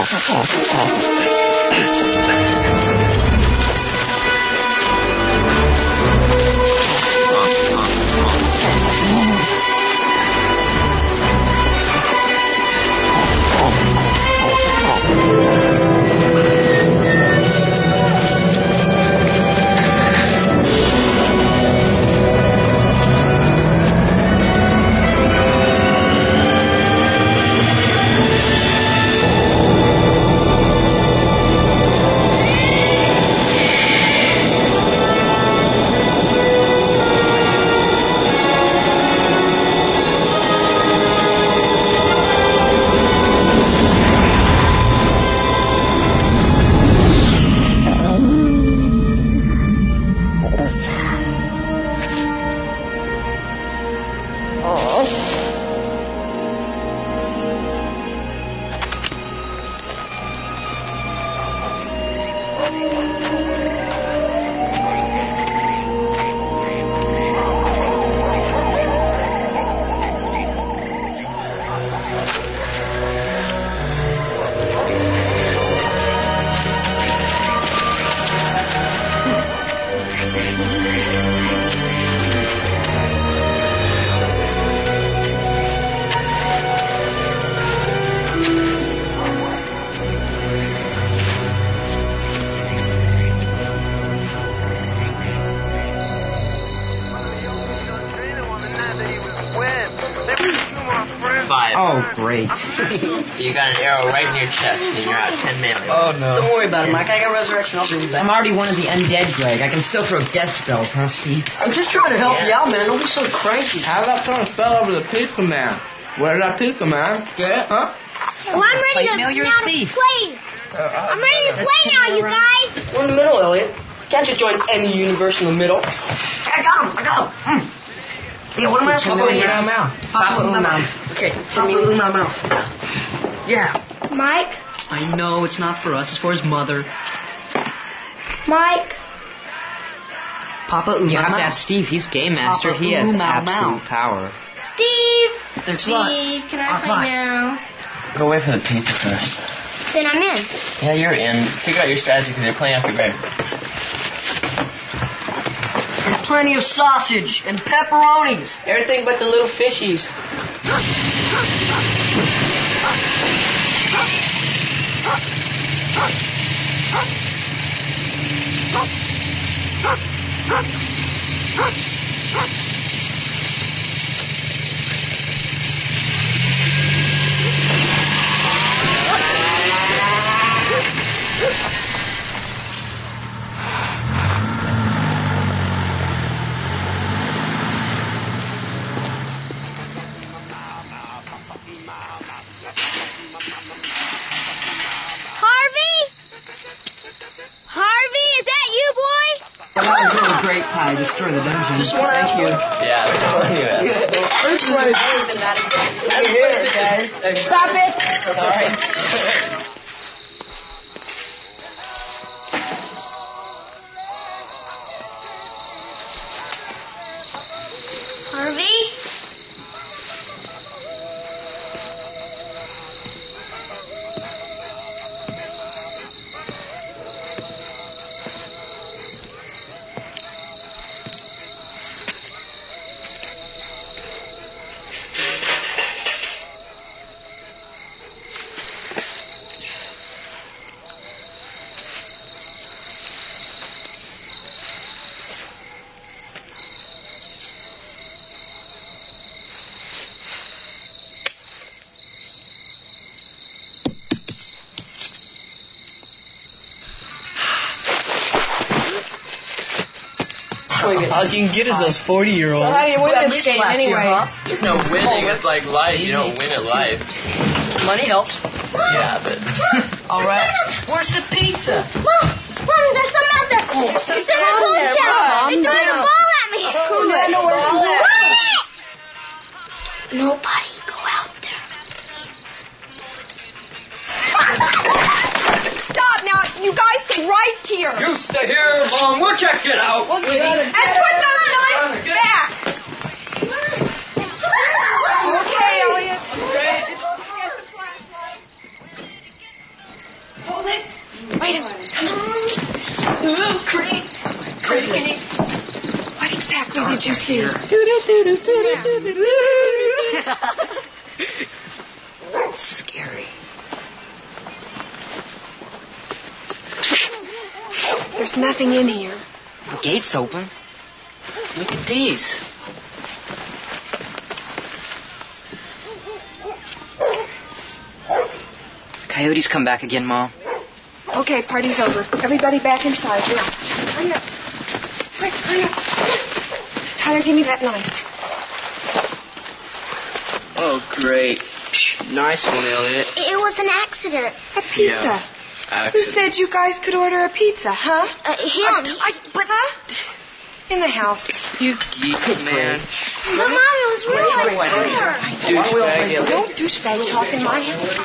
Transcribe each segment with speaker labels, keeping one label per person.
Speaker 1: Great.
Speaker 2: So you got an arrow right in your chest, and you're out 10 melee.
Speaker 1: Oh, no.
Speaker 3: Don't worry about it, Mike. I got resurrection. I'll bring you back.
Speaker 1: I'm already one of the undead, Greg. I can still throw death spells, huh, Steve?
Speaker 3: I'm just trying to help you out, man. Don't be so cranky.
Speaker 4: How about someone fell over the pizza man? Where's that pizza man? Get it, huh?
Speaker 5: Well, I'm ready to play. I'm ready to play now, you guys.
Speaker 3: We're in the middle, Elliot. Can't you join any universe in the middle? I got him. Yeah, what am I supposed to do now?
Speaker 1: Papa Umau.
Speaker 3: Okay, tell me Umau. Yeah.
Speaker 5: Mike?
Speaker 1: I know, it's not for us. It's for his mother.
Speaker 5: Mike?
Speaker 1: Papa Umau.
Speaker 2: You have to ask Steve. He's game master. He has absolute power.
Speaker 5: Steve?
Speaker 1: Steve,
Speaker 5: can I play now?
Speaker 2: Go wait for the pizza first.
Speaker 5: Then I'm in.
Speaker 2: Yeah, you're in. Figure out your strategy because you're playing after Greg.
Speaker 3: There's plenty of sausage and pepperonis. Everything but the little fishies.
Speaker 5: Harvey, is that you, boy?
Speaker 1: Well, that was really great, Ty. Destroy the dungeon.
Speaker 3: Just want to thank you.
Speaker 2: Yeah,
Speaker 3: First place. I'm here, guys.
Speaker 5: Stop it.
Speaker 3: Sorry.
Speaker 5: Harvey?
Speaker 4: All you can get is those 40-year-olds.
Speaker 3: So how do you win this game anyway?
Speaker 2: There's no winning. It's like life. You don't win at life.
Speaker 3: Money helps.
Speaker 2: Yeah, but...
Speaker 3: All right. Where's the pizza?
Speaker 5: Mom, there's someone out there. It's in the ball shop. It's throwing a ball at me. Nobody go out there.
Speaker 6: Stop now! You guys stay right here.
Speaker 2: You stay here, Mom. We'll check it out.
Speaker 6: And put those knives back. Okay, Elliot. exactly did you see?
Speaker 1: That's scary.
Speaker 6: There's nothing in here.
Speaker 1: The gate's open. Look at these. Coyotes come back again, Mom.
Speaker 6: Okay, party's over. Everybody back inside. Now, hurry up. Quick, hurry up. Tyler, give me that knife.
Speaker 4: Oh, great. Nice one, Elliot.
Speaker 5: It was an accident.
Speaker 6: A pizza. Who said you guys could order a pizza, huh?
Speaker 5: Him.
Speaker 6: Huh? In the house.
Speaker 4: You geek, man.
Speaker 5: But Mom, it was real nice dinner.
Speaker 4: Douchebag, Elliot.
Speaker 6: Don't douchebag talk in my house.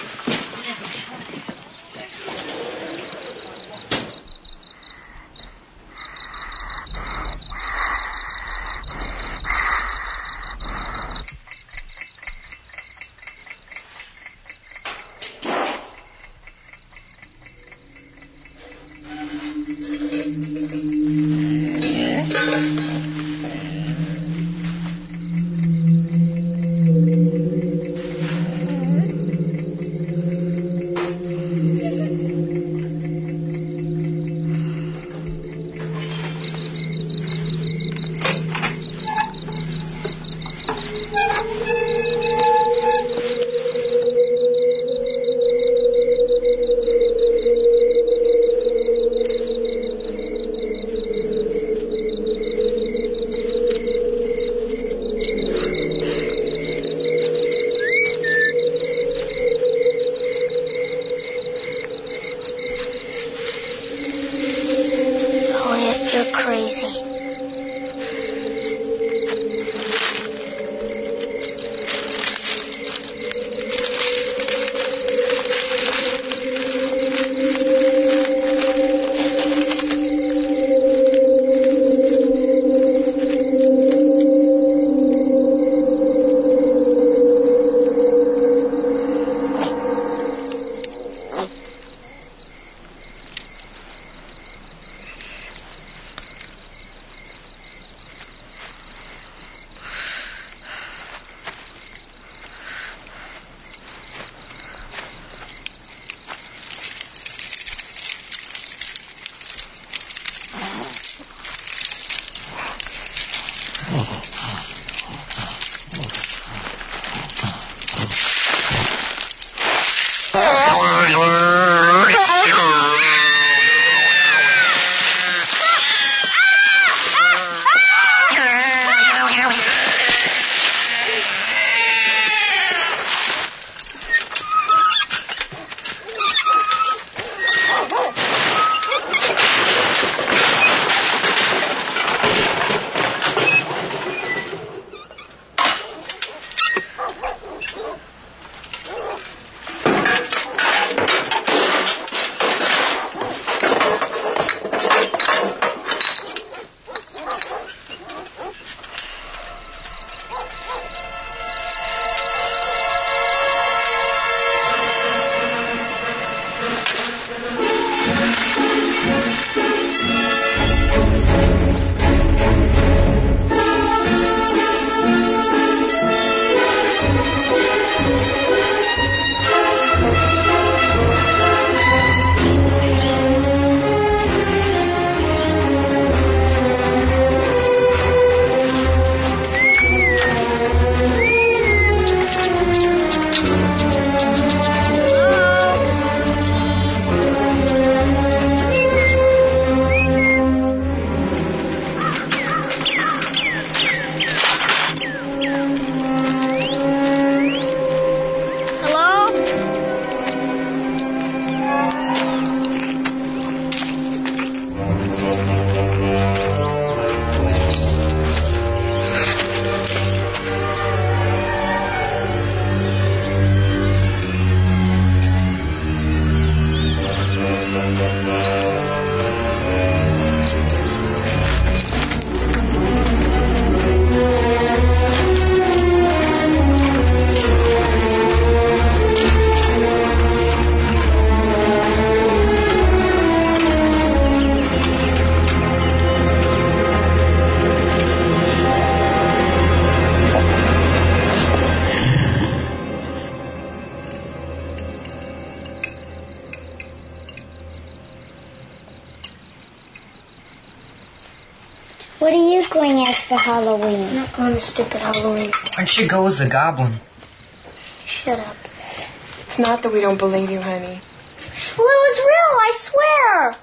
Speaker 5: Halloween. I'm not going to stupid Halloween.
Speaker 1: Why don't you go as a goblin?
Speaker 5: Shut up.
Speaker 6: It's not that we don't believe you, honey.
Speaker 5: Well, it was real, I swear.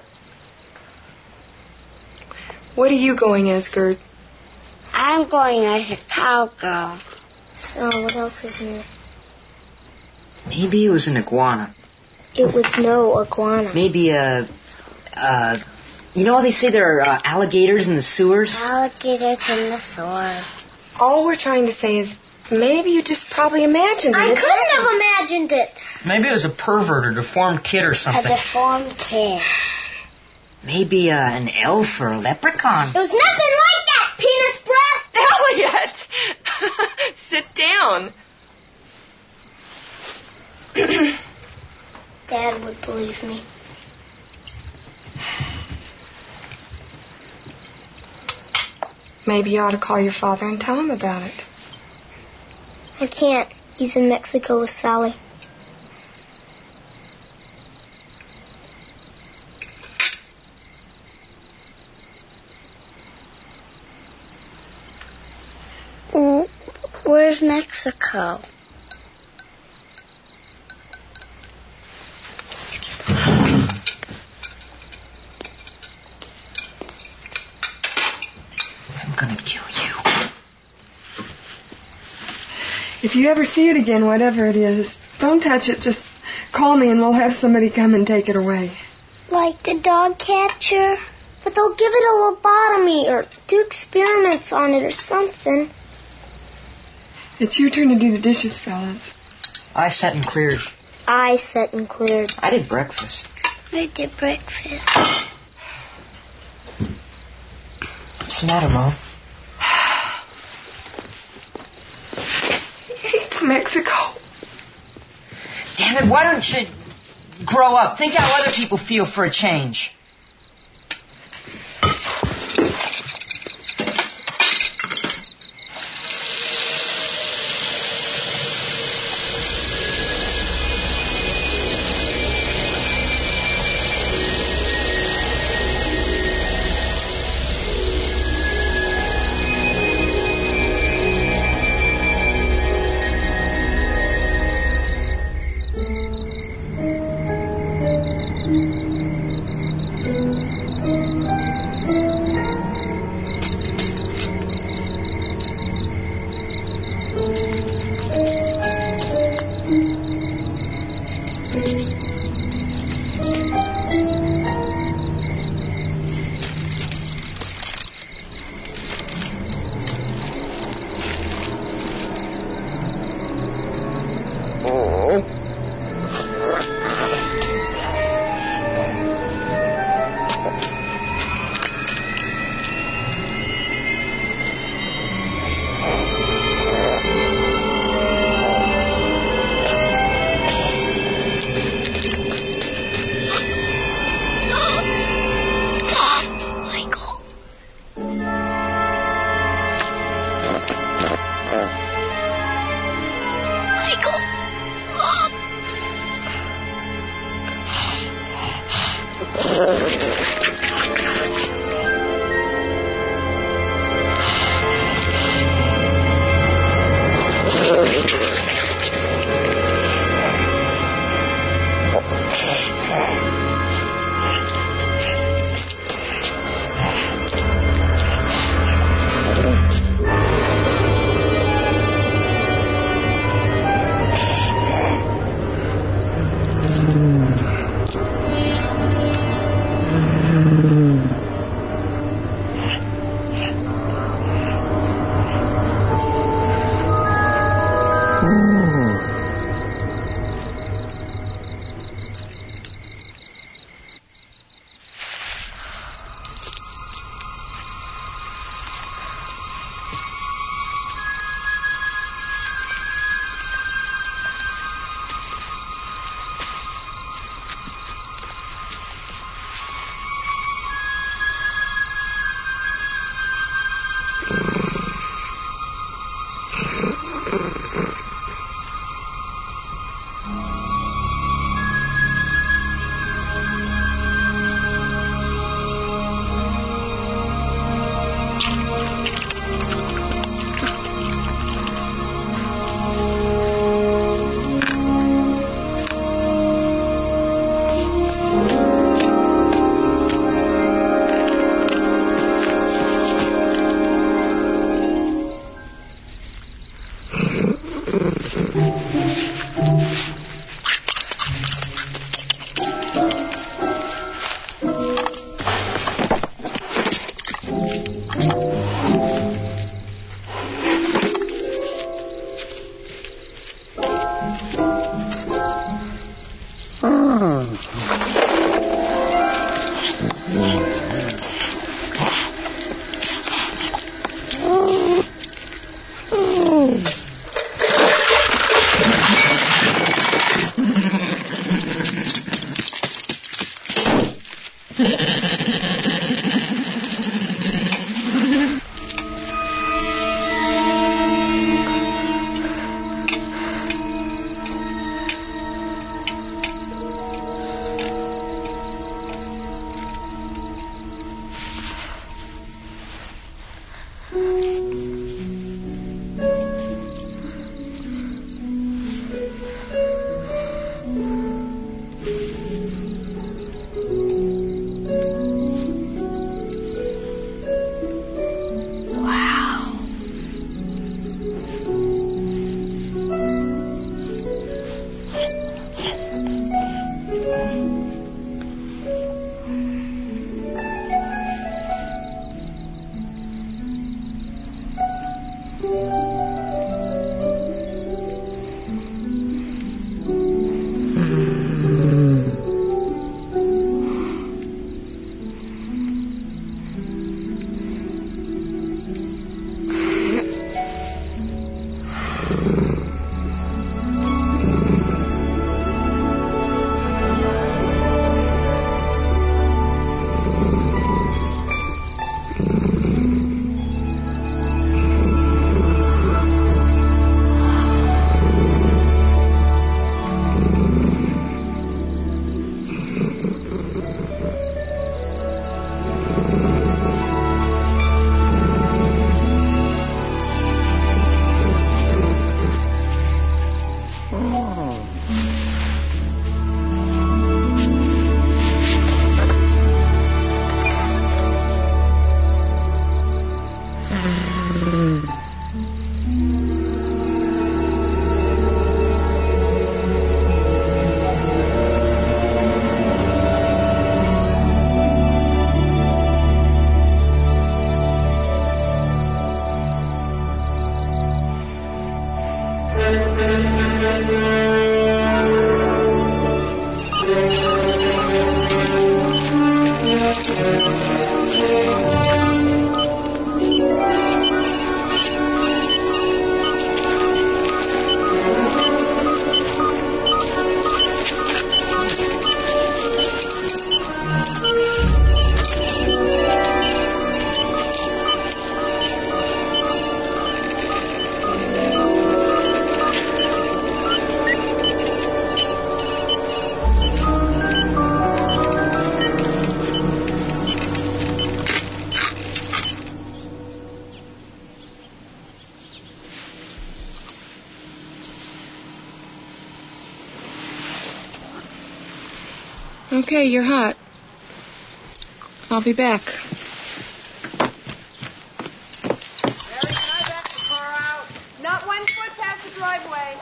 Speaker 6: What are you going as, Gert?
Speaker 5: I'm going as a cowgirl. So, what else is new?
Speaker 1: Maybe it was an iguana.
Speaker 5: It was no iguana.
Speaker 1: Maybe you know how they say there are alligators in the sewers?
Speaker 5: Alligators in the sewers.
Speaker 6: All we're trying to say is maybe you just probably imagined it.
Speaker 5: I couldn't have imagined it.
Speaker 1: Maybe it was a pervert or deformed kid or something.
Speaker 5: A deformed kid.
Speaker 1: Maybe an elf or a leprechaun.
Speaker 5: It was nothing like that, penis breath.
Speaker 6: Elliot! Sit down.
Speaker 5: Dad would believe me.
Speaker 6: Maybe you ought to call your father and tell him about it.
Speaker 5: I can't. He's in Mexico with Sally. Where's Mexico?
Speaker 1: I'm gonna kill you.
Speaker 6: If you ever see it again, whatever it is, don't touch it. Just call me and we'll have somebody come and take it away.
Speaker 5: Like the dog catcher? But they'll give it a lobotomy or do experiments on it or something.
Speaker 6: It's your turn to do the dishes, fellas.
Speaker 1: I sat and cleared.
Speaker 5: I sat and cleared.
Speaker 1: I did breakfast.
Speaker 5: I did breakfast.
Speaker 1: What's the matter, Mom?
Speaker 6: It's Mexico.
Speaker 1: Damn it, why don't you grow up? Think how other people feel for a change.
Speaker 6: Okay, you're hot. I'll be back.
Speaker 7: Mary, can I back the car out? Not 1 foot past the driveway.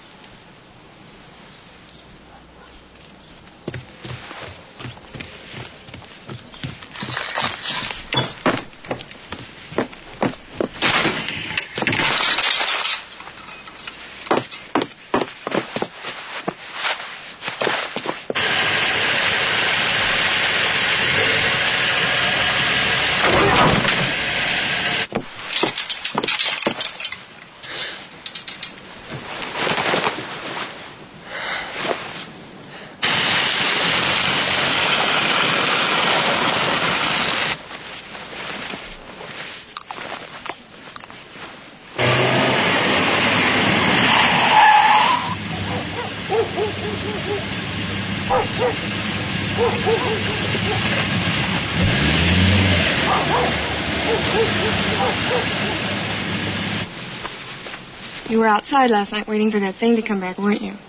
Speaker 6: You were outside last night waiting for that thing to come back, weren't you?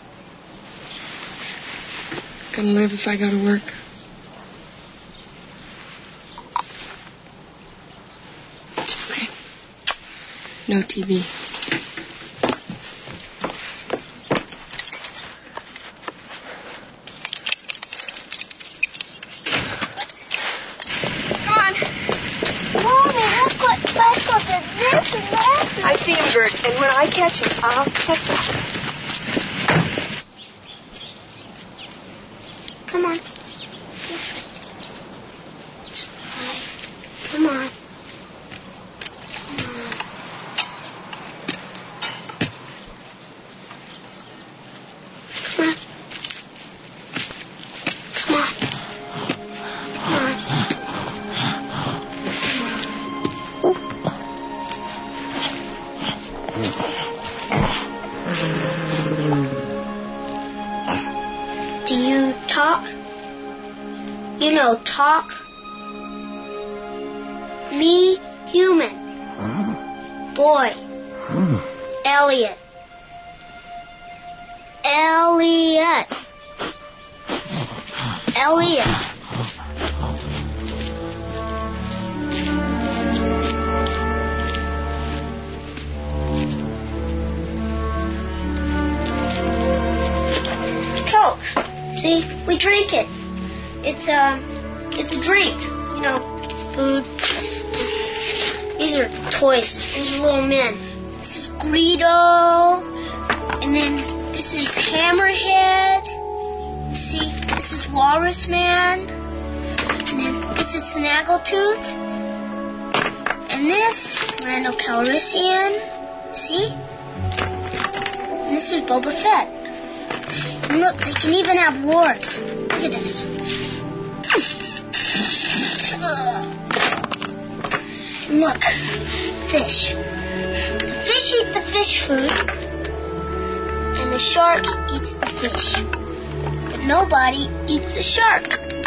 Speaker 6: Gonna live if I go to work. Okay. No TV. feed him, Gert, and when I catch him, I'll protect him.
Speaker 5: Come on. It's fine. Come on. Do you talk? You know, talk. Me, human. Boy. Elliot. Elliot. Elliot. Coke. See, we drink it. It's a drink. You know, food. These are toys. These are little men. This is Greedo. And then this is Hammerhead. See, this is Walrus Man. And then this is Snaggletooth. And this is Lando Calrissian. See? And this is Boba Fett. And look, they can even have wars. Look at this. And look, fish. The fish eat the fish food, and the shark eats the fish. But nobody eats the shark.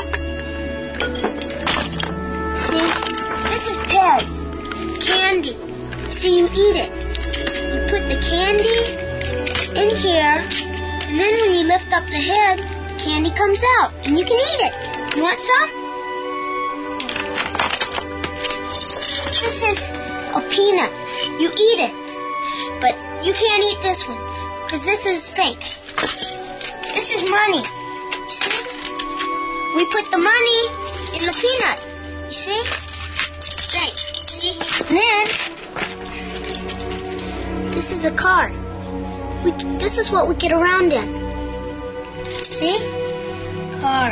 Speaker 5: See, this is Pez, candy. See, you eat it. You put the candy in here, and then when you lift up the head, candy comes out, and you can eat it. You want some? This is a peanut. You eat it, but you can't eat this one, because this is fake. This is money. You see? We put the money in the peanut. You see? Fake. See? And then, this is a car. This is what we get around in. See? Car.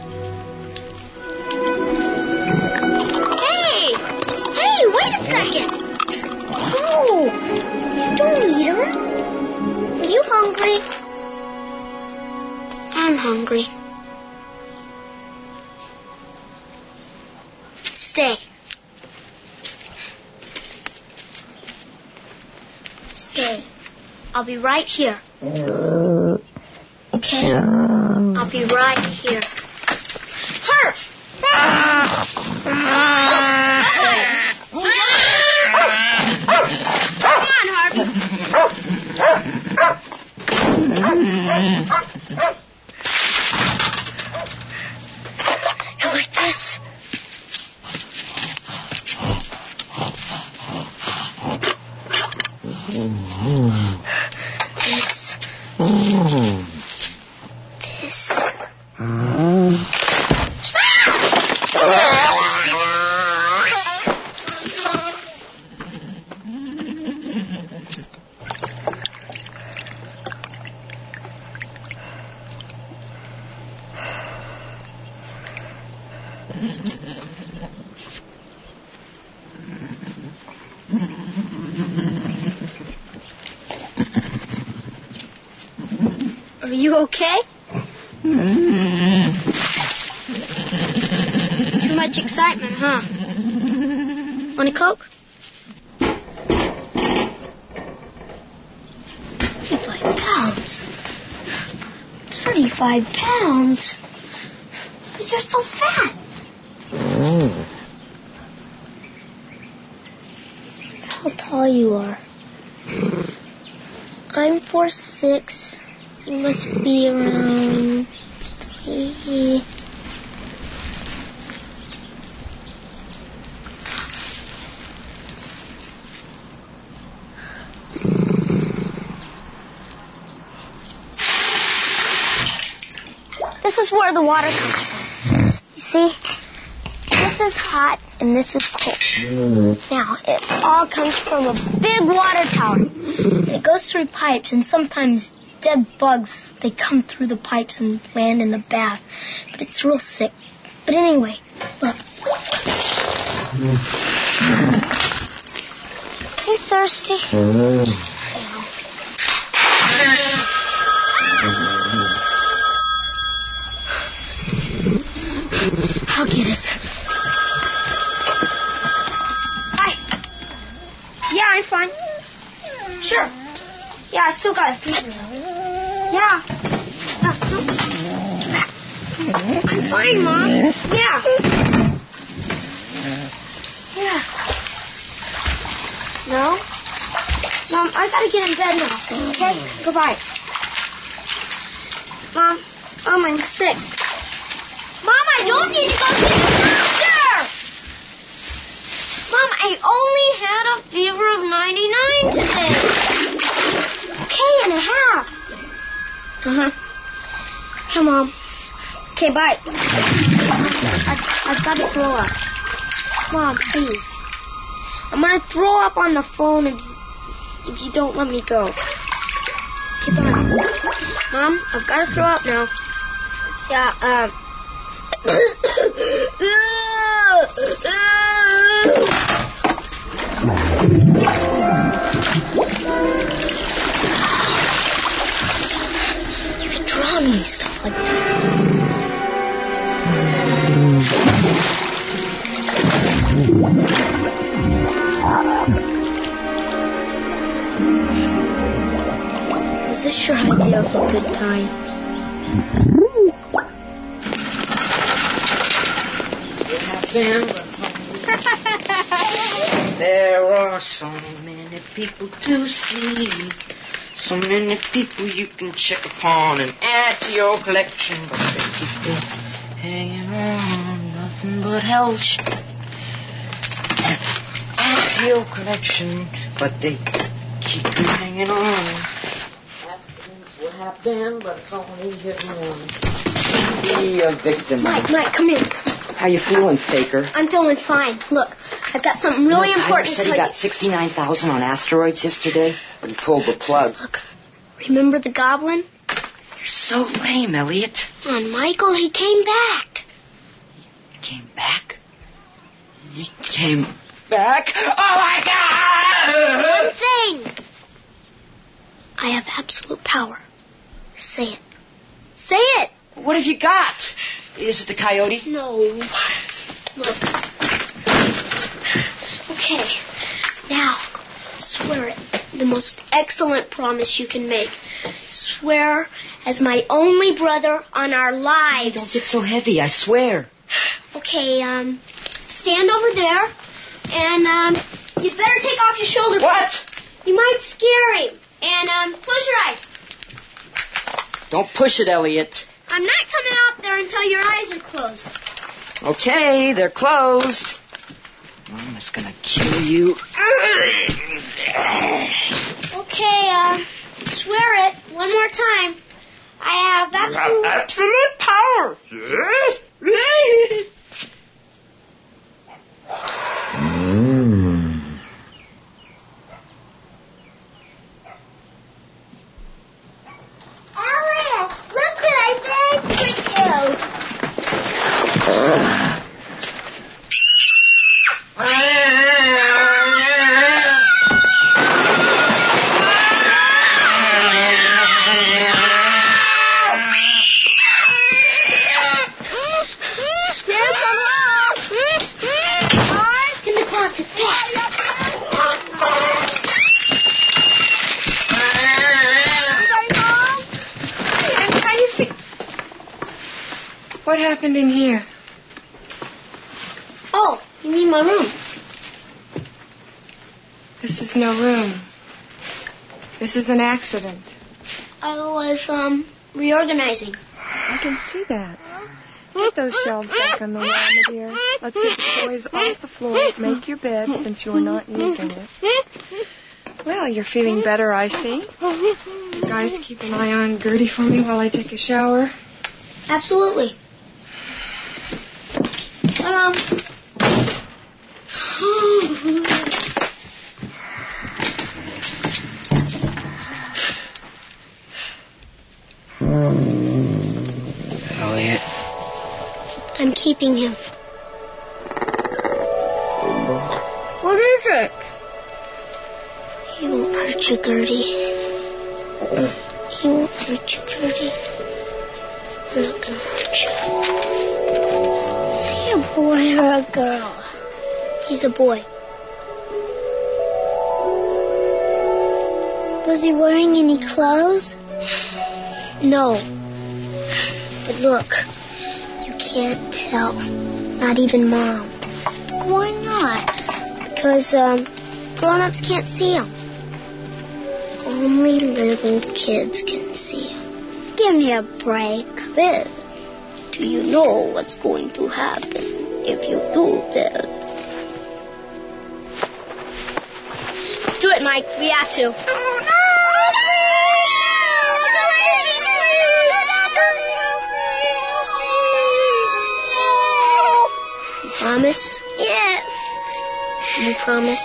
Speaker 5: Hey, wait a second. Oh, don't eat them. Are you hungry? I'm hungry. Stay. Stay. I'll be right here. Okay? I'll be right here. Hurts! Come on, Harvey. You like this? This. Are you okay? Too much excitement, huh? Want a Coke? 35 pounds. 35 pounds? But you're so fat. How tall you are. I'm 4'6". You must be around 3. This is where the water comes from. You see? This is hot and this is cold. Now, it all comes from a big water tower. And it goes through pipes, and sometimes dead bugs, they come through the pipes and land in the bath. But it's real sick. But anyway, look. You thirsty? I'll get it. Hi. Yeah, I'm fine. Sure. Yeah, I still got a fever. Yeah. I'm fine, Mom. Yeah. Yeah. No? Mom, I gotta get in bed now. Okay? Goodbye. Mom, I'm sick. Mom, I don't need to go to the doctor! Mom, I only had a fever of 99 today. Okay and a half. Come Mom. Okay, bye. I've got to throw up. Mom, please. I'm going to throw up on the phone if you don't let me go. Okay, bye. Mom, I've got to throw up now. Yeah, you can draw me stuff like this. Is this your idea of a good time?
Speaker 1: There are so many people to see, so many people you can check upon and add to your collection, but they keep you hanging around, nothing but hell. Add to your collection, but they keep you hanging on. Accidents will happen, but it's only hit one. Be a victim.
Speaker 5: Mike, come here.
Speaker 1: How you feeling, Faker?
Speaker 5: I'm feeling fine. Look, I've got something really important to
Speaker 1: said
Speaker 5: tell
Speaker 1: he
Speaker 5: you.
Speaker 1: got 69,000 on asteroids yesterday, but he pulled the plug.
Speaker 5: Look, remember the goblin?
Speaker 1: You're so lame, Elliot.
Speaker 5: Come on, Michael, he came back.
Speaker 1: He came back? He came back? Oh, my God!
Speaker 5: One thing. I have absolute power. Say it. Say it!
Speaker 1: What have you got? Is it the coyote?
Speaker 5: No. Look. Okay. Now, swear it. The most excellent promise you can make. Swear as my only brother on our lives.
Speaker 1: Don't get so heavy, I swear.
Speaker 5: Okay, stand over there, and, you'd better take off your shoulder pads.
Speaker 1: What?
Speaker 5: You might scare him. And, close your eyes.
Speaker 1: Don't push it, Elliot.
Speaker 5: I'm not coming out there until your eyes are closed.
Speaker 1: Okay, they're closed. I'm just gonna kill you.
Speaker 5: Okay, swear it one more time. I have
Speaker 1: absolute power. Yes.
Speaker 5: Elliot, look what I made for you. In the closet, fast.
Speaker 6: What happened in here?
Speaker 5: Oh, you mean my room?
Speaker 6: This is no room. This is an accident.
Speaker 5: I was, reorganizing.
Speaker 6: I can see that. Put those shelves back on the wall, my dear. Let's get the toys off the floor. Make your bed since you're not using it. Well, you're feeling better, I see. Guys, keep an eye on Gertie for me while I take a shower.
Speaker 5: Absolutely. keeping him. What is it? He won't hurt you, Gertie. He won't hurt you, Gertie. I'm not gonna hurt you. Is he a boy or a girl? He's a boy. Was he wearing any clothes? No. But look, you can't tell. Not even Mom. Why not? Because grown-ups can't see him. Only little kids can see him. Give me a break. Then, do you know what's going to happen if you do that? Do it, Mike. We have to. You promise? Yes. You promise?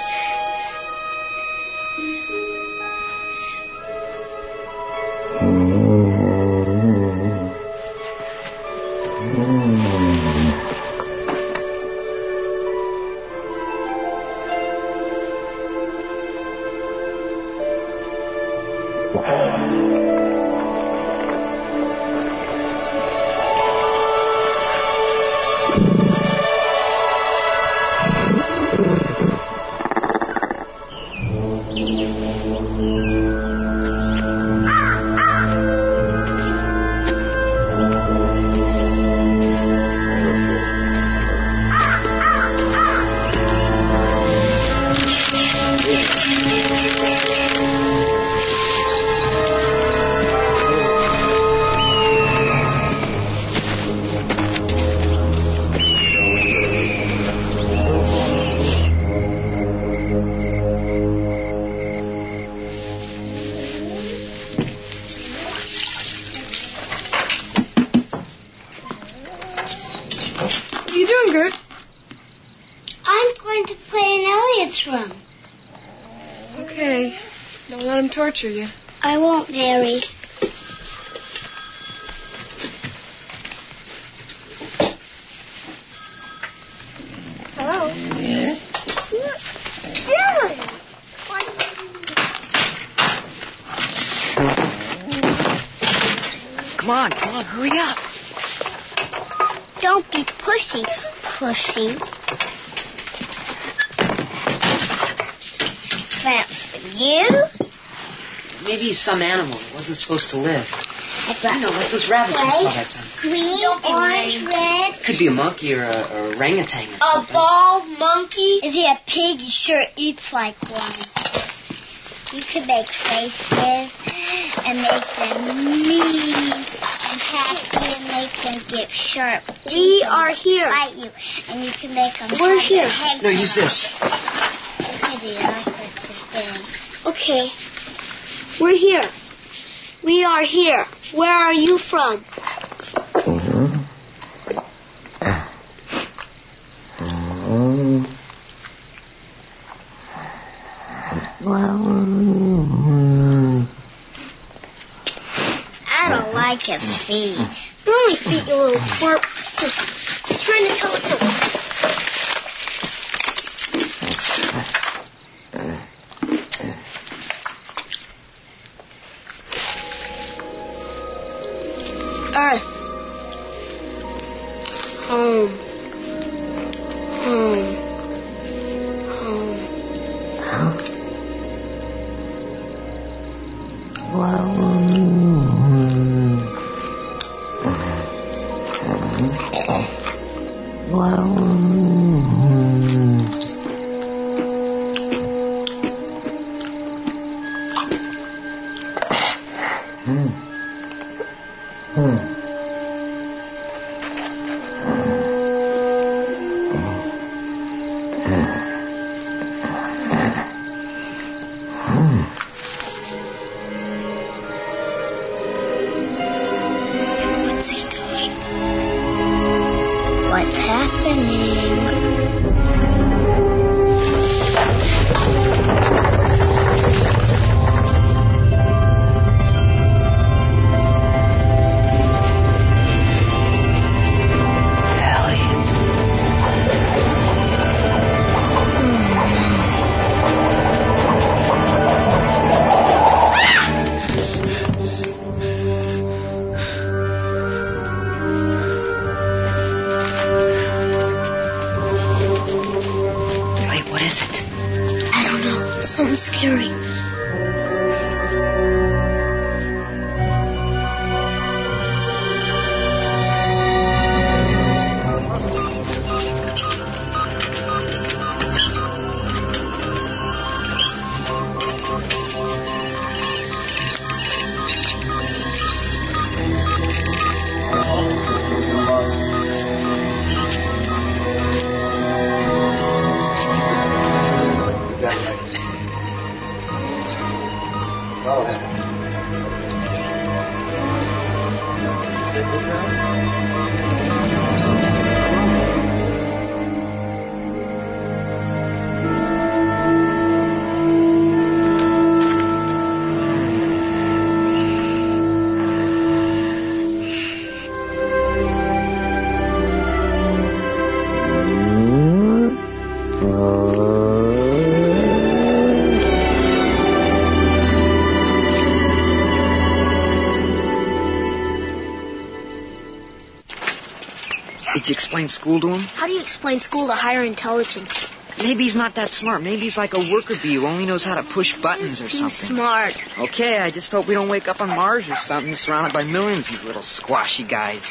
Speaker 6: Okay. Don't let him torture you.
Speaker 5: I won't, Mary. Hello?
Speaker 2: Yeah?
Speaker 5: Dylan!
Speaker 1: Come on, hurry up.
Speaker 5: Don't be pushy, pussy. That's for you.
Speaker 1: Maybe he's some animal that wasn't supposed to live.
Speaker 5: You
Speaker 1: know, like those rabbits we saw that time.
Speaker 5: Green, orange, red.
Speaker 1: Could be a monkey or a orangutan or
Speaker 5: A
Speaker 1: something.
Speaker 5: bald monkey? Is he a pig? He sure eats like one. You could make faces and make them mean and happy and make them get sharp. We are here. Bite you. And you can make them. We're here.
Speaker 1: No, use this.
Speaker 5: Okay. We're here. We are here. Where are you from? I don't like his feet. Really feet, you little twerp. He's trying to tell us something. Earth. Home. Home. Home. What's he doing? What's happening?
Speaker 1: Did you explain school to him?
Speaker 5: How do you explain school to higher intelligence?
Speaker 1: Maybe he's not that smart. Maybe he's like a worker bee who only knows how to push buttons or
Speaker 5: Too
Speaker 1: something.
Speaker 5: smart.
Speaker 1: Okay, I just hope we don't wake up on Mars or something surrounded by millions of these little squashy guys.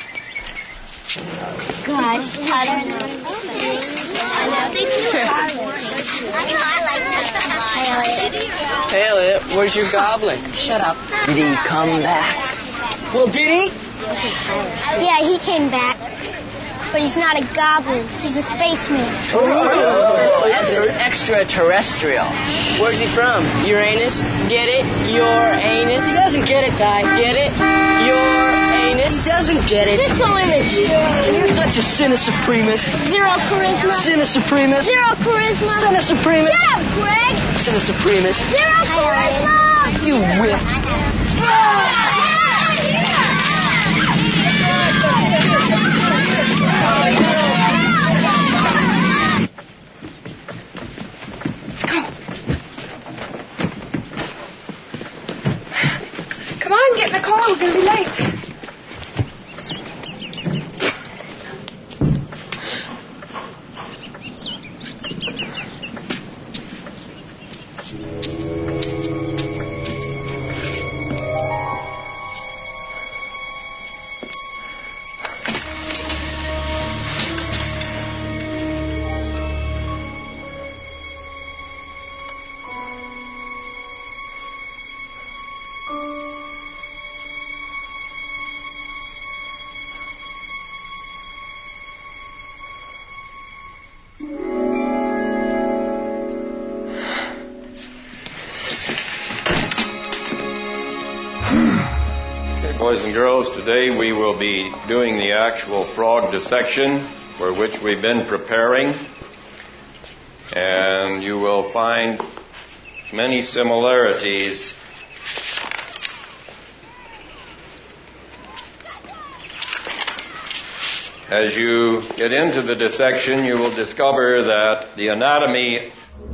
Speaker 5: Guys, I don't know. I know. They feel I like that.
Speaker 2: Hey, Elliot, where's your goblin?
Speaker 3: Shut up.
Speaker 2: Did he come back?
Speaker 3: Well, did he?
Speaker 5: Yeah, he came back. But he's not a goblin. He's a spaceman.
Speaker 2: Extraterrestrial. Where's he from? Uranus? Get it? Your anus?
Speaker 3: He doesn't get it, Ty.
Speaker 2: Get it? Your anus?
Speaker 3: He doesn't get it.
Speaker 5: Dissonance.
Speaker 3: You're such a sinner supremus.
Speaker 5: Zero charisma.
Speaker 3: Sinner supremus.
Speaker 5: Zero charisma.
Speaker 3: Sinner supremus.
Speaker 5: Shut up, Greg.
Speaker 3: Sinner supremus.
Speaker 5: Zero charisma.
Speaker 3: You whip.
Speaker 6: Come on, get in the car. We're going to be late.
Speaker 8: Boys and girls, today we will be doing the actual frog dissection for which we've been preparing. And you will find many similarities as you get into the dissection. You will discover that the anatomy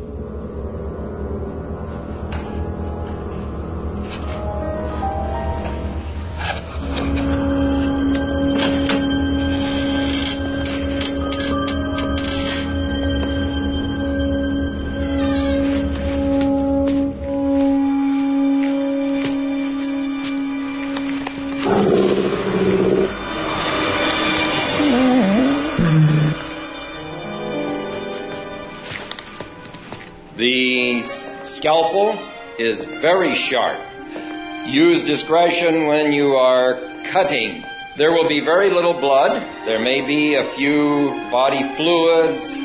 Speaker 8: scalpel is very sharp. Use discretion when you are cutting. There will be very little blood. There may be a few body fluids.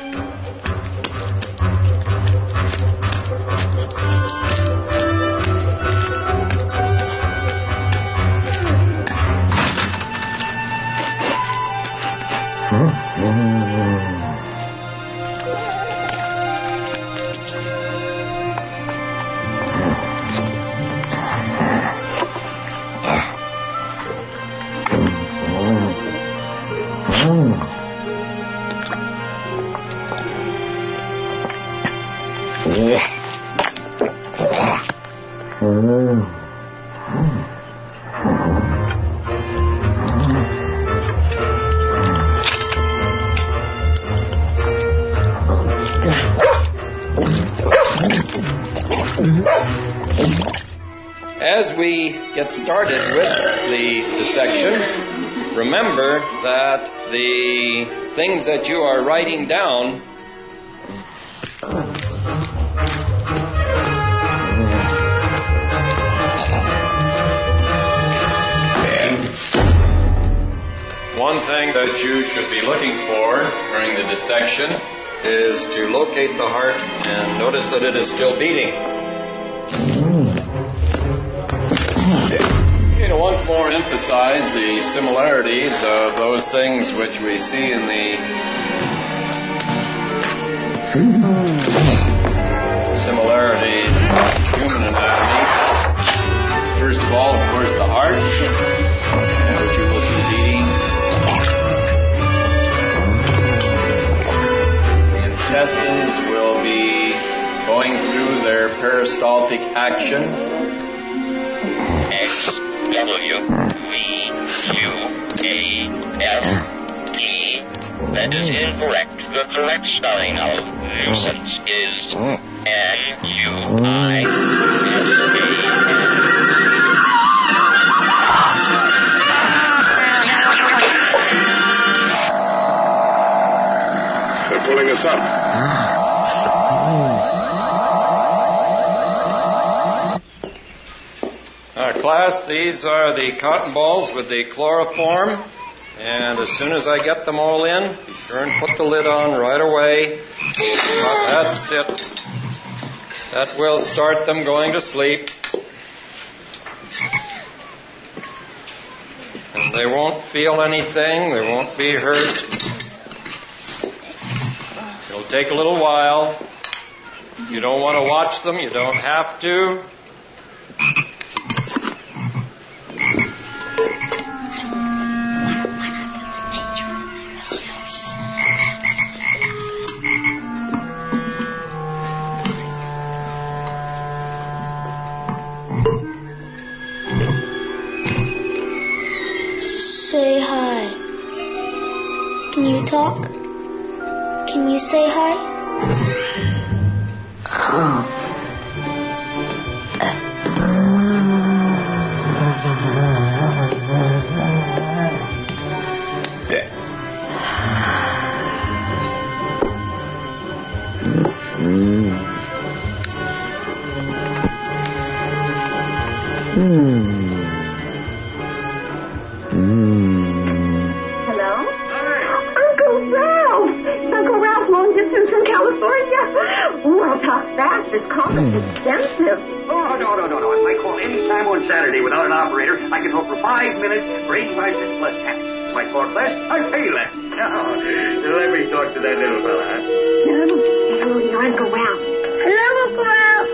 Speaker 8: As we get started with the dissection, remember that the things that you are writing down one thing that you should be looking for during the dissection is to locate the heart and notice that it is still beating. recognize the similarities of those things which we see in the similarities of human anatomy. First of all, of course, the heart, which you will see beating. The intestines will be going through their peristaltic action.
Speaker 9: X, W, V, Q, A, L, P. That is incorrect. The correct spelling of nuisance is N-U-I-S-A-N.
Speaker 10: They're pulling us up.
Speaker 8: Class, these are the cotton balls with the chloroform, and as soon as I get them all in, be sure and put the lid on right away. That's it. That will start them going to sleep. And they won't feel anything, they won't be hurt. It'll take a little while. You don't want to watch them, you don't have to.
Speaker 5: Say hi. Can you talk? Can you say hi?
Speaker 7: Hello? Uncle Ralph! Uncle Ralph, long distance from California. Well, talk fast. This call is expensive.
Speaker 11: Oh, no. If I call any time on Saturday without an operator, I can talk for 5 minutes for 85 cents plus tax. If I talk less, I pay less. Now, let me talk to that little fella, huh?
Speaker 7: Hello, your Uncle Ralph. Hello, Uncle Ralph.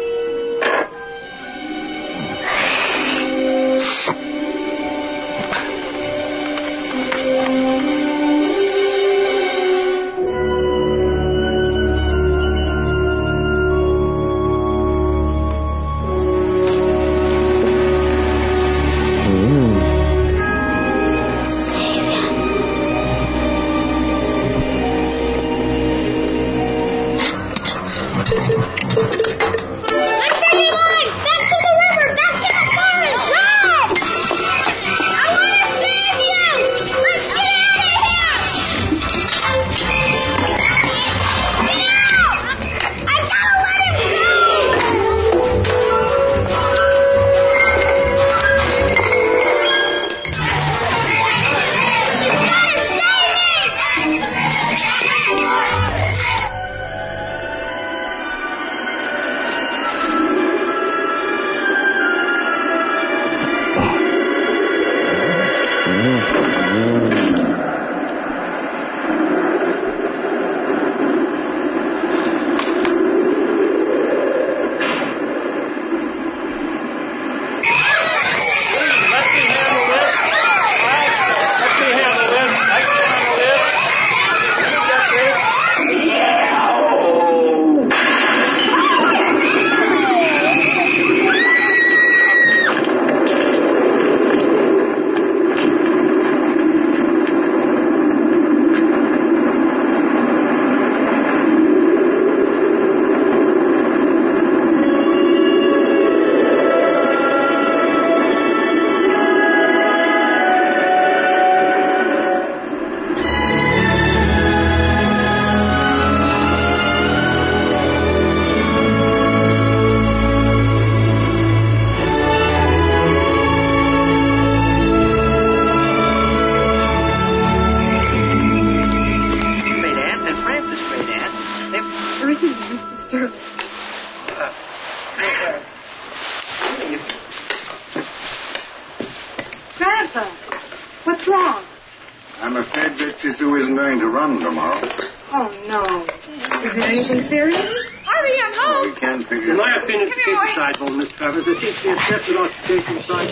Speaker 7: Grandpa,
Speaker 6: What's wrong?
Speaker 11: I'm afraid Betsy Sue isn't going to run tomorrow.
Speaker 6: Oh, no. Is it anything serious? Harvey, I'm home.
Speaker 11: We can't figure it out.
Speaker 10: In my opinion, to keep the sidebone, Miss Travers, there seems to be a separate occupation side.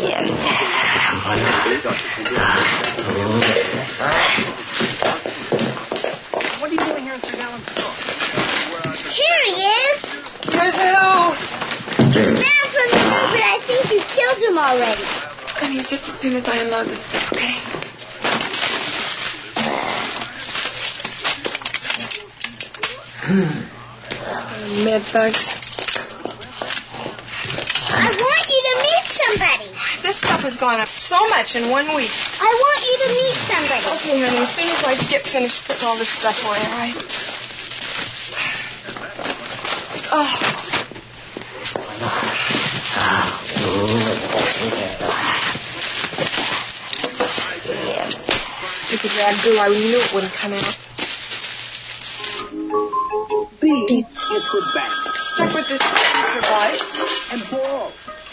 Speaker 10: What are you doing here in St. Allen's store?
Speaker 5: Here he is.
Speaker 6: Where's Al?
Speaker 5: Now from the road, but I think you killed him already.
Speaker 6: I mean, just as soon as I unload this stuff, okay? Med bugs.
Speaker 5: I want you to meet somebody.
Speaker 6: This stuff has gone up so much in 1 week.
Speaker 5: I want you to meet somebody.
Speaker 6: Okay, honey, as soon as I get finished putting all this stuff away, all right? Oh. Stupid ragu, I knew it wouldn't come out.
Speaker 10: B is for back.
Speaker 6: Check with this speaker boy.
Speaker 10: And ball.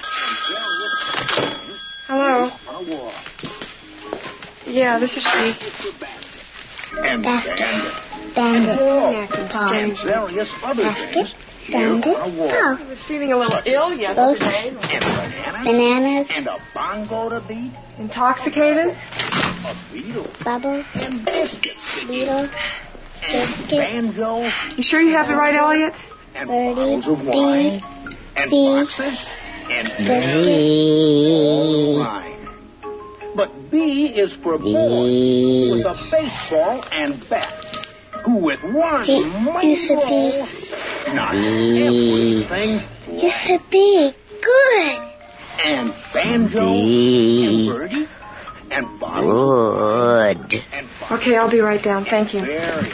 Speaker 6: Hello.
Speaker 10: On a wall.
Speaker 6: Yeah, this is she.
Speaker 10: And
Speaker 5: Bandit.
Speaker 6: Acting strange.
Speaker 10: various other things.
Speaker 5: Bandit. Oh.
Speaker 6: I was feeling a little ill yesterday.
Speaker 5: Bananas.
Speaker 10: And a bongo to beat.
Speaker 6: Intoxicated.
Speaker 10: A beetle.
Speaker 5: Bubbles.
Speaker 10: And biscuits.
Speaker 5: Beetle.
Speaker 10: And banjo.
Speaker 6: You sure you have the right Elliot?
Speaker 10: And
Speaker 5: Birdie.
Speaker 10: bottles of wine. And
Speaker 5: Bee.
Speaker 10: boxes. And
Speaker 5: Bee.
Speaker 10: wine. But B is for boy with a baseball and bat. Who with one
Speaker 5: You said
Speaker 10: roll knocks everything
Speaker 5: You said bee. Good.
Speaker 10: and banjo and birdie and bottles and
Speaker 6: Okay, I'll be right down. Thank you.
Speaker 10: very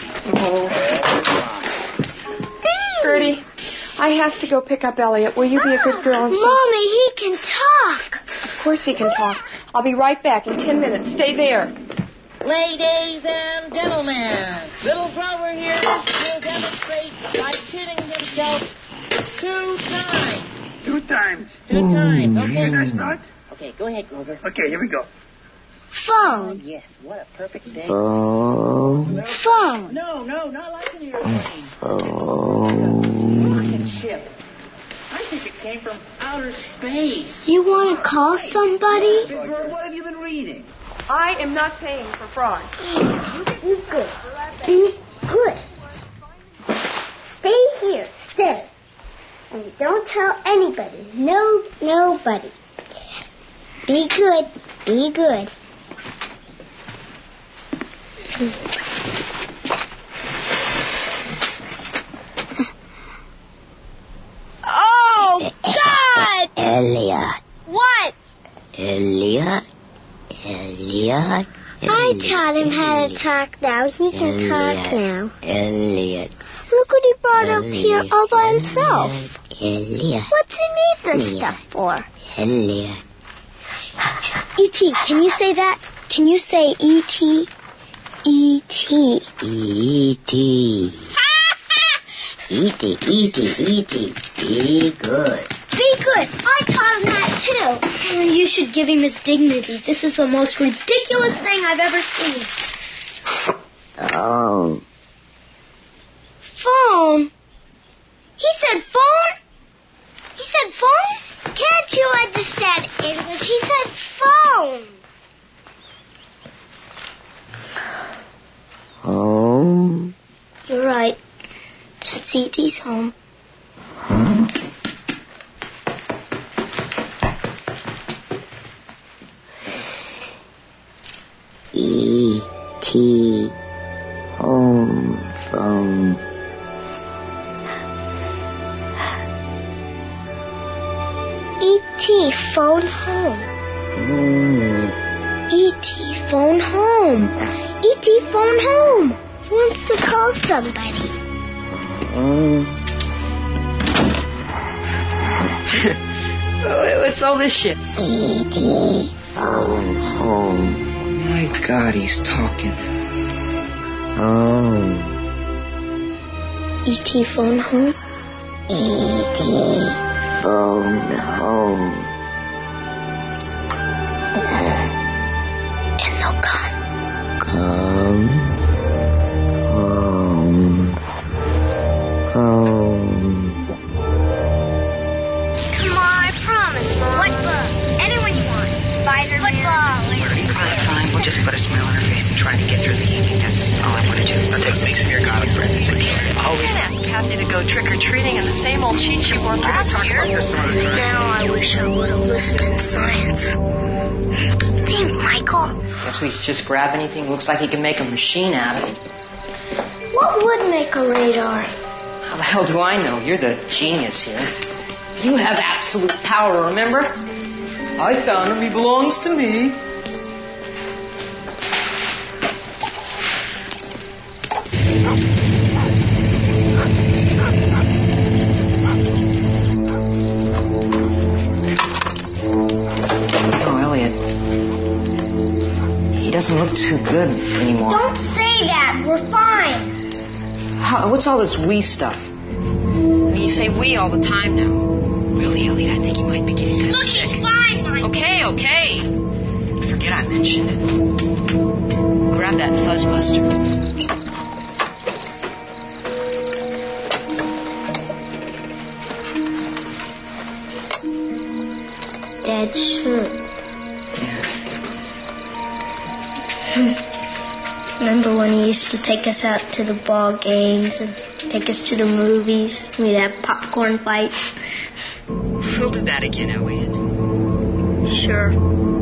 Speaker 6: Gertie, I have to go pick up Elliot. Will you be a good girl and see?
Speaker 5: Mommy, he can talk.
Speaker 6: Of course he can talk. I'll be right back in 10 minutes. Stay there.
Speaker 12: Ladies and gentlemen, Little Grover here will demonstrate by shooting himself 2 times.
Speaker 10: 2 times.
Speaker 12: 2 times, okay?
Speaker 10: Can I start?
Speaker 12: Okay, go ahead, Grover.
Speaker 10: Okay, here we go.
Speaker 12: Oh,
Speaker 5: Phone.
Speaker 12: yes, what a perfect day.
Speaker 5: Phone.
Speaker 12: No, not like an airplane. Rocket ship. I think it came from outer space.
Speaker 5: You want to call somebody?
Speaker 12: Big Bird, what have you been reading?
Speaker 6: I am not paying for fraud.
Speaker 5: Be good. Be good. Stay here, steady. And don't tell anybody. No, nobody. Be good. Be good. Oh, God!
Speaker 13: Elliot.
Speaker 5: What?
Speaker 13: Elliot.
Speaker 5: I taught him how to talk now. He can talk now.
Speaker 13: Elliot.
Speaker 5: Look what he brought up here all by himself.
Speaker 13: Elliot.
Speaker 5: What's he need this stuff for?
Speaker 13: Elliot.
Speaker 5: E.T., can you say that? Can you say E.T.? E.T.
Speaker 13: E.T. E.T. Be good.
Speaker 5: Be good. I taught him that, too. You should give him his dignity. This is the most ridiculous thing I've ever seen.
Speaker 13: Oh.
Speaker 5: Phone? He said phone? He said phone? Can't you understand English? He said phone.
Speaker 13: Home.
Speaker 5: You're right. That's E.T.'s home.
Speaker 13: E.T. Home phone.
Speaker 5: E.T. phone home. E.T. phone home. E.T. phone home. He wants to call somebody.
Speaker 1: What's all this shit?
Speaker 13: E.T. phone home.
Speaker 1: My God, he's talking.
Speaker 13: Home.
Speaker 5: E.T. phone home.
Speaker 13: E.T. phone home.
Speaker 5: And they'll
Speaker 6: Kathy to go trick-or-treating in the same old sheet she wore last year.
Speaker 5: Now I wish I would have listened to science. Think, Michael.
Speaker 1: Guess we should just grab anything. Looks like he can make a machine out of it.
Speaker 5: What would make a radar?
Speaker 1: How the hell do I know? You're the genius here. You have absolute power, remember? I found him. He belongs to me. Doesn't look too good anymore.
Speaker 5: Don't say that. We're fine.
Speaker 1: What's all this we stuff? You say we all the time now. Really, Elliot, I think you might be getting kind of sick.
Speaker 5: Look, he's fine, Mike.
Speaker 1: Okay. Forget I mentioned it. Grab that fuzzbuster.
Speaker 5: Dad's shirt. Remember when he used to take us out to the ball games and take us to the movies? We'd have popcorn fights.
Speaker 1: We'll do that again, Elliot.
Speaker 5: Sure.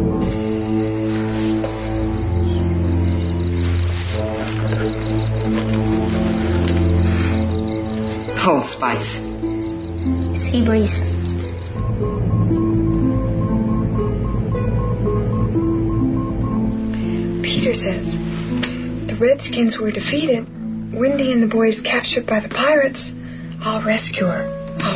Speaker 1: Old Spice.
Speaker 5: Sea breeze.
Speaker 6: Peter says the Redskins were defeated. Wendy and the boys captured by the pirates. I'll rescue her.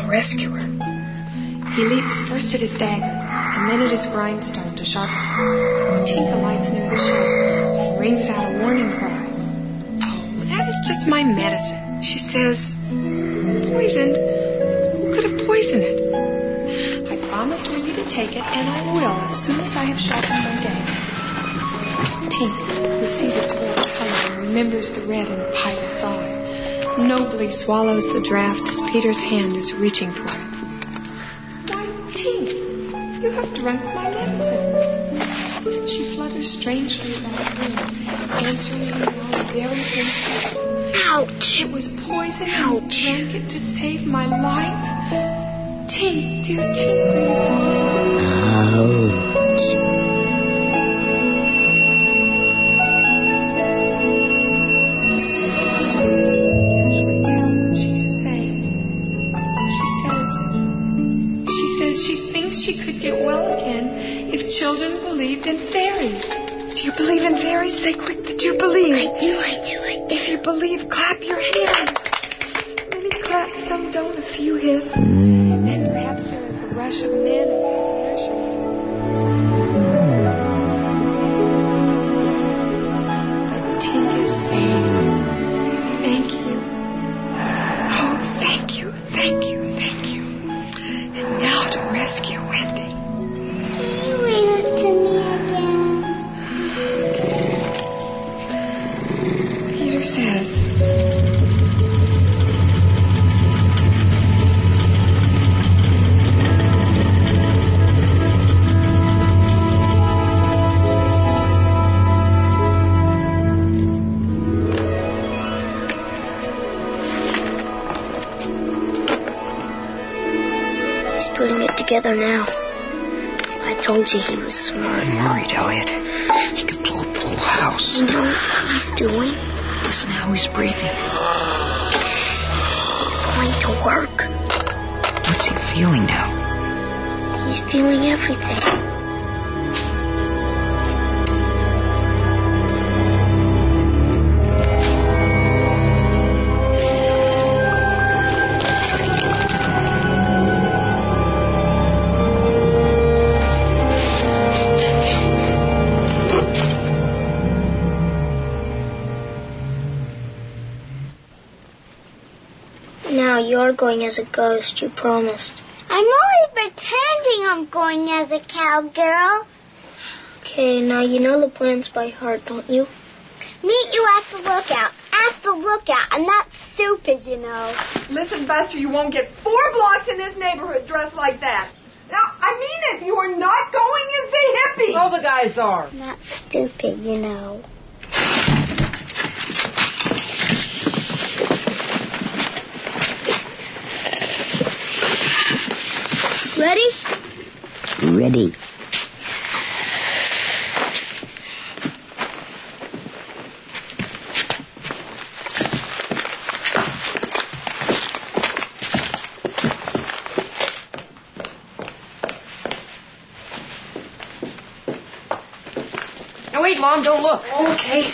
Speaker 6: He leaps first at his dagger and then at his grindstone to sharpen it. Tink alights near the ship and rings out a warning cry. Oh, that is just my medicine. She says, poisoned? Who could have poisoned it? I promised Wendy to take it, and I will as soon as I have sharpened my dagger. Tink, who sees its red color and remembers the red in the pirate's eye, nobly swallows the draft as Peter's hand is reaching for it. Why, Tink, you have drunk my medicine. She flutters strangely about the room, answering me all very simply.
Speaker 5: Ouch!
Speaker 6: It was poison. Ouch! You drank it to save my life. Tink, dear Tink, are you dying?
Speaker 13: Ouch!
Speaker 6: She could get well again if children believed in fairies. Do you believe in fairies? Say quick that you believe.
Speaker 5: I do.
Speaker 6: If you believe, clap your hands. Many clap, some don't, a few hiss. Then perhaps there is a rush of men and fishermen. But Tink is saved. Thank you. Oh, thank you. And now to rescue Wendy.
Speaker 5: Can you read it to me again?
Speaker 6: Peter says,
Speaker 5: putting it together now. I told you he was smart.
Speaker 1: I'm worried, Elliot. He could blow up the whole house.
Speaker 5: He knows what he's doing.
Speaker 1: Listen how he's breathing.
Speaker 5: It's going to work.
Speaker 1: What's he feeling now?
Speaker 5: He's feeling everything. Now you're going as a ghost, you promised.
Speaker 13: I'm only pretending I'm going as a cowgirl.
Speaker 5: Okay, now you know the plans by heart, don't you?
Speaker 13: Meet you at the lookout. At the lookout. I'm not stupid, you know.
Speaker 6: Listen, Buster, you won't get 4 blocks in this neighborhood dressed like that. Now, I mean it. You are not going as a hippie.
Speaker 1: All the guys are.
Speaker 13: Not stupid, you know.
Speaker 5: ready?
Speaker 14: Ready.
Speaker 3: Now wait, Mom, don't look.
Speaker 1: Okay.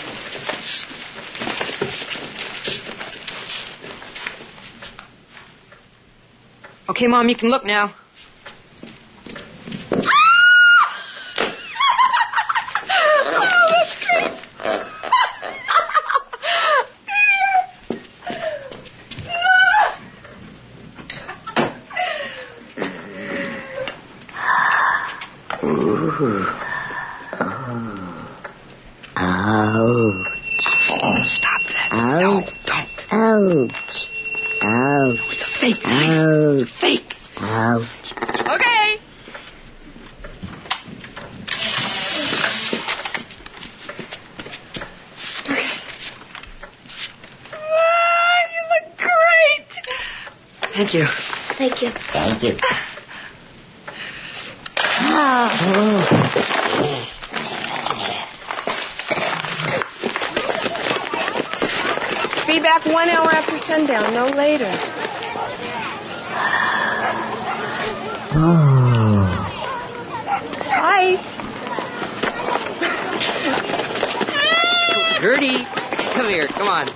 Speaker 1: Okay, Mom, you can look now. Stop that.
Speaker 14: Ouch.
Speaker 1: No, don't.
Speaker 14: Ouch. Ouch.
Speaker 1: It's a fake, Mike.
Speaker 14: Ouch.
Speaker 1: It's a fake.
Speaker 14: Ouch.
Speaker 3: Okay. You look great.
Speaker 1: Thank you.
Speaker 5: Thank you.
Speaker 14: Thank you.
Speaker 6: Be back 1 hour after sundown, no later. Hi.
Speaker 1: Gertie, come here. Come on.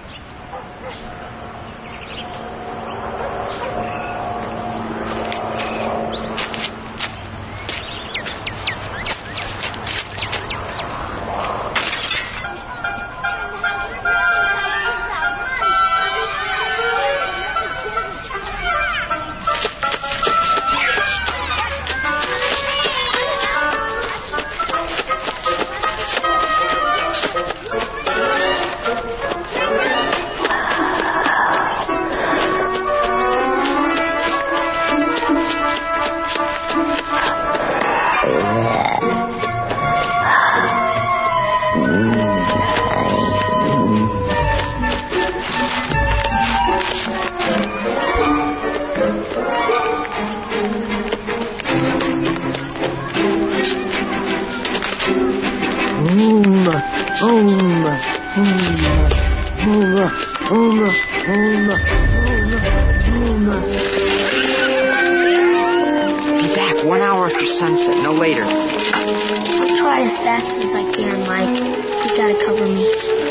Speaker 1: Be back 1 hour after sunset, no later.
Speaker 5: I'll try as fast as I can, Mike. You gotta cover me.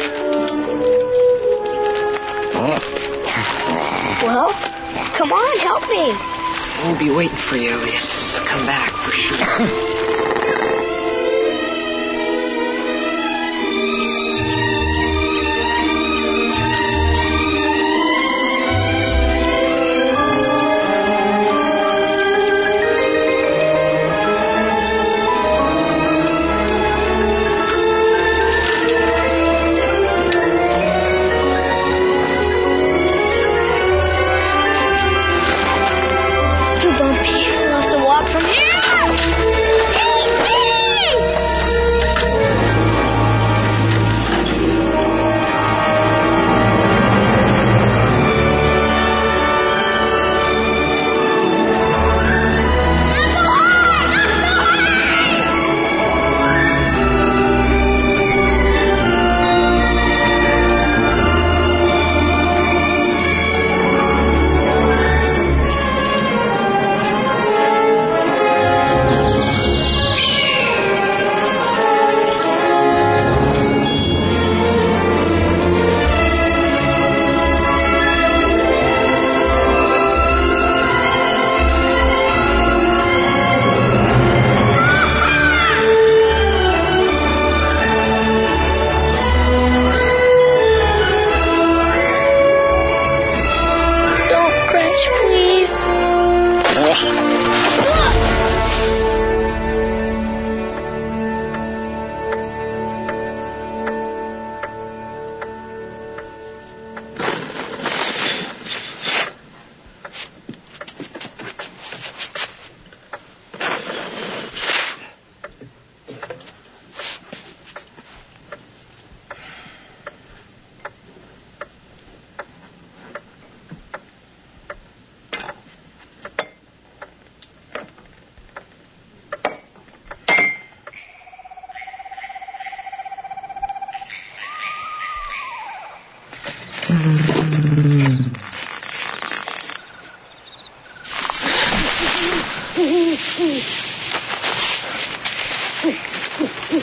Speaker 5: Well, come on, help me.
Speaker 1: We'll be waiting for you, Elliot. Just come back for sure.
Speaker 5: It's too bumpy. We'll have to walk from here.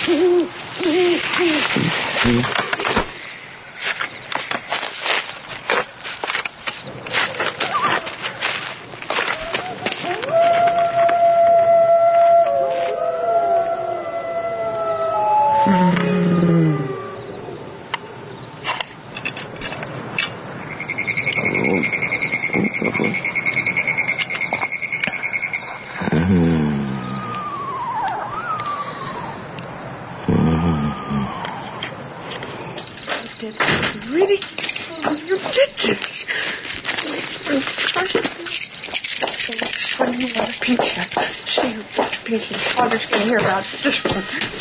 Speaker 6: Really? You did it. Next one you want a pizza. See you want a pizza. Father's going to hear about this one.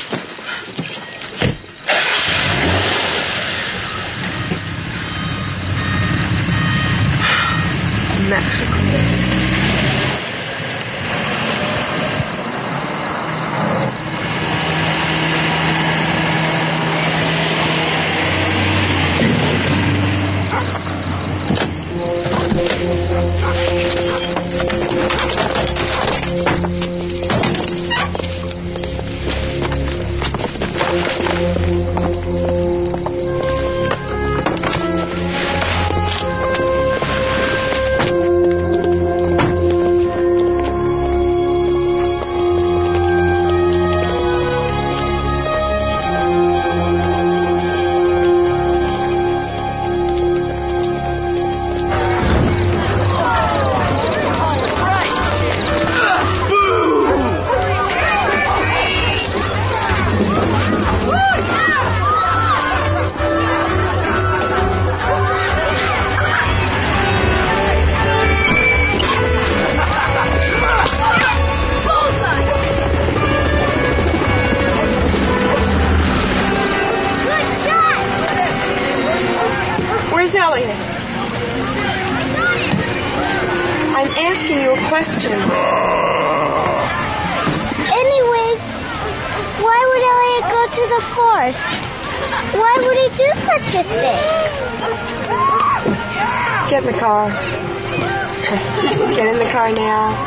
Speaker 6: Mexico. I'm asking you a question.
Speaker 13: Anyways, why would Elliot go to the forest? Why would he do such a thing?
Speaker 6: Get in the car. Get in the car now.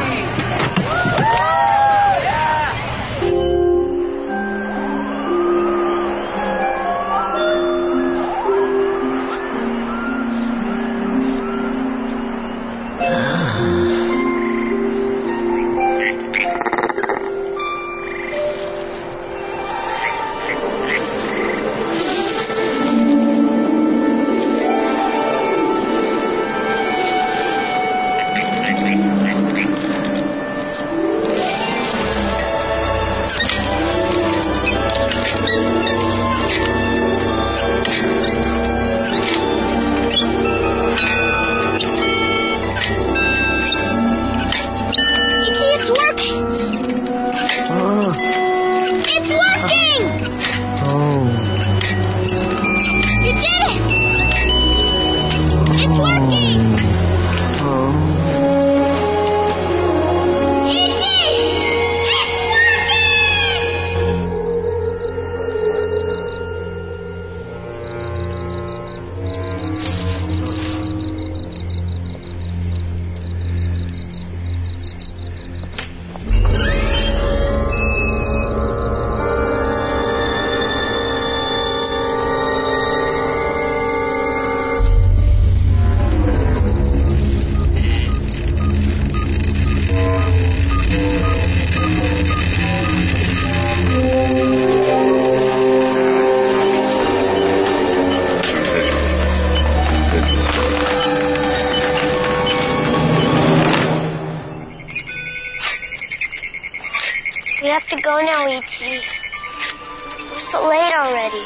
Speaker 13: We have to go now, E.T. We're so late already.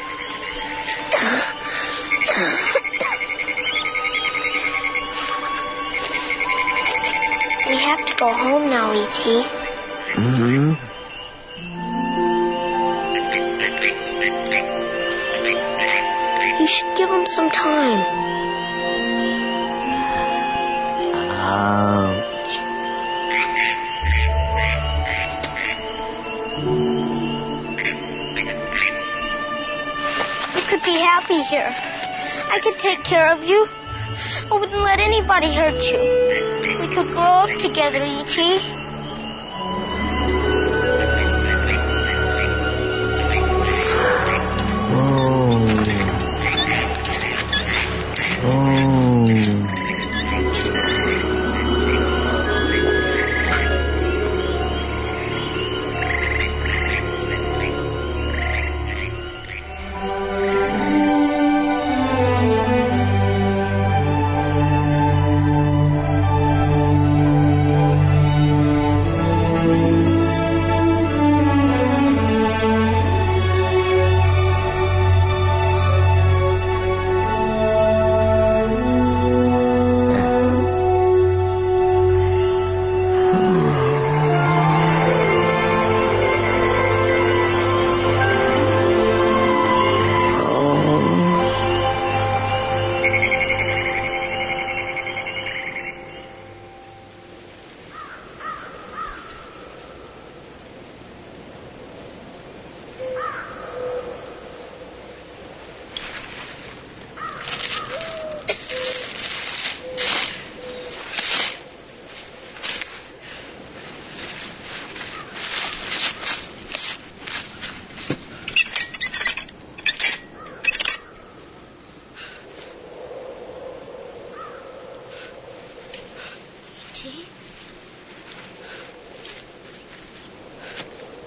Speaker 13: We have to go home now, E.T.
Speaker 14: Mm-hmm.
Speaker 13: You should give him some time.
Speaker 14: Ouch.
Speaker 13: You could be happy here. I could take care of you. I wouldn't let anybody hurt you. We could grow up together, E.T.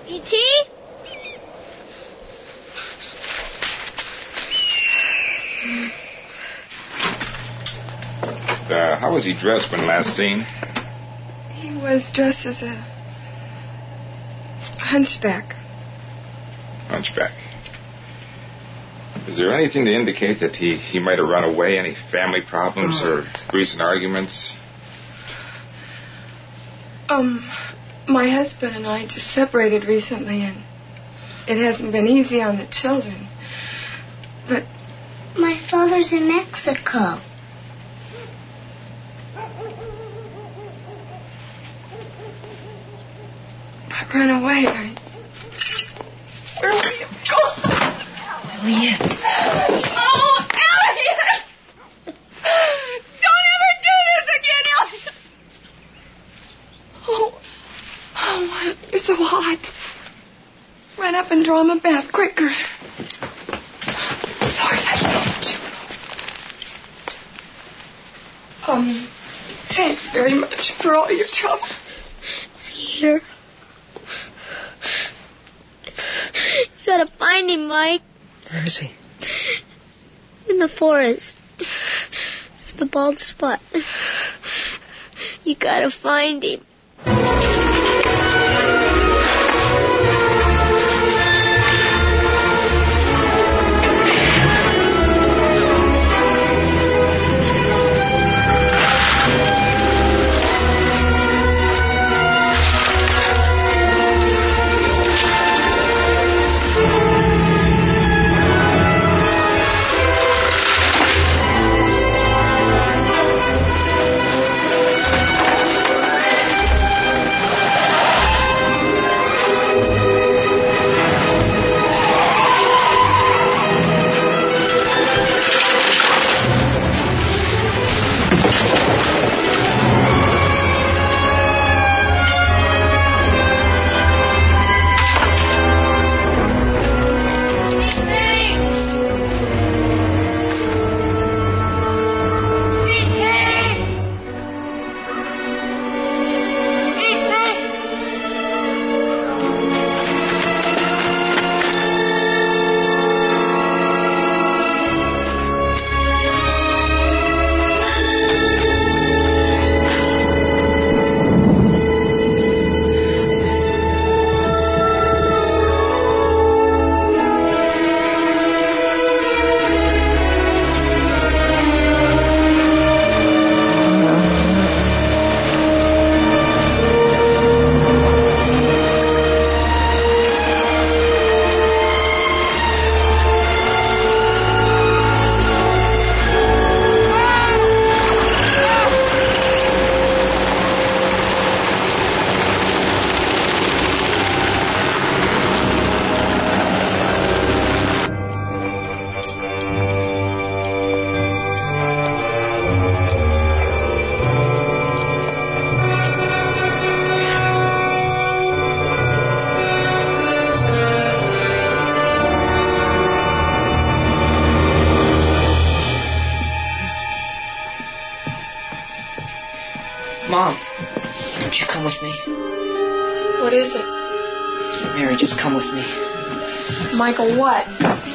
Speaker 13: E.T.?
Speaker 15: How was he dressed when last seen?
Speaker 6: He was dressed as a hunchback.
Speaker 15: Hunchback. Is there anything to indicate that he might have run away? Any family problems or recent arguments?
Speaker 6: My husband and I just separated recently, and it hasn't been easy on the children. But
Speaker 5: my father's in Mexico.
Speaker 6: I ran away. Where were you going?
Speaker 1: Elliot.
Speaker 6: Oh, Elliot! Don't ever do this again, Elliot! Oh, you're so hot. Run up and draw him a bath, quicker. Sorry, I left you. Thanks very much for all your trouble.
Speaker 5: Is he here? You gotta find him, Mike.
Speaker 1: Where is he?
Speaker 5: In the forest. The bald spot. You gotta find him.
Speaker 1: Mom, won't you come with me?
Speaker 6: What is it?
Speaker 1: Mary, just come with me.
Speaker 6: Michael, what?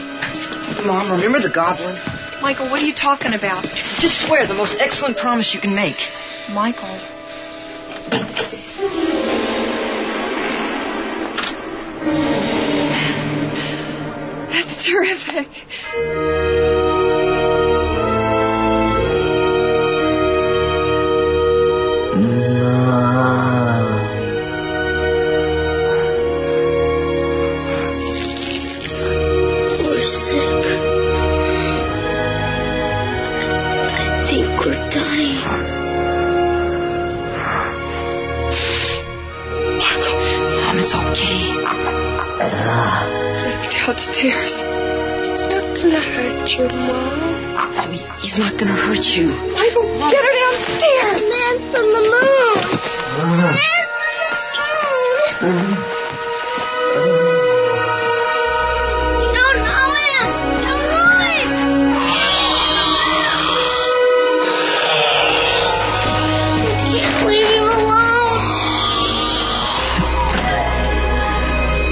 Speaker 1: Mom, remember the goblin?
Speaker 6: Michael, what are you talking about?
Speaker 1: Just swear the most excellent promise you can make.
Speaker 6: Michael. That's terrific.
Speaker 5: We're sick. I think we're dying.
Speaker 1: Mom, it's okay.
Speaker 6: Downstairs.
Speaker 5: He's not gonna hurt you, Mom.
Speaker 1: He's not gonna hurt you.
Speaker 6: Michael,
Speaker 1: Mom.
Speaker 6: get her downstairs.
Speaker 5: Man from the moon. Man from the moon. You don't know him. You don't know him. You can't leave him alone.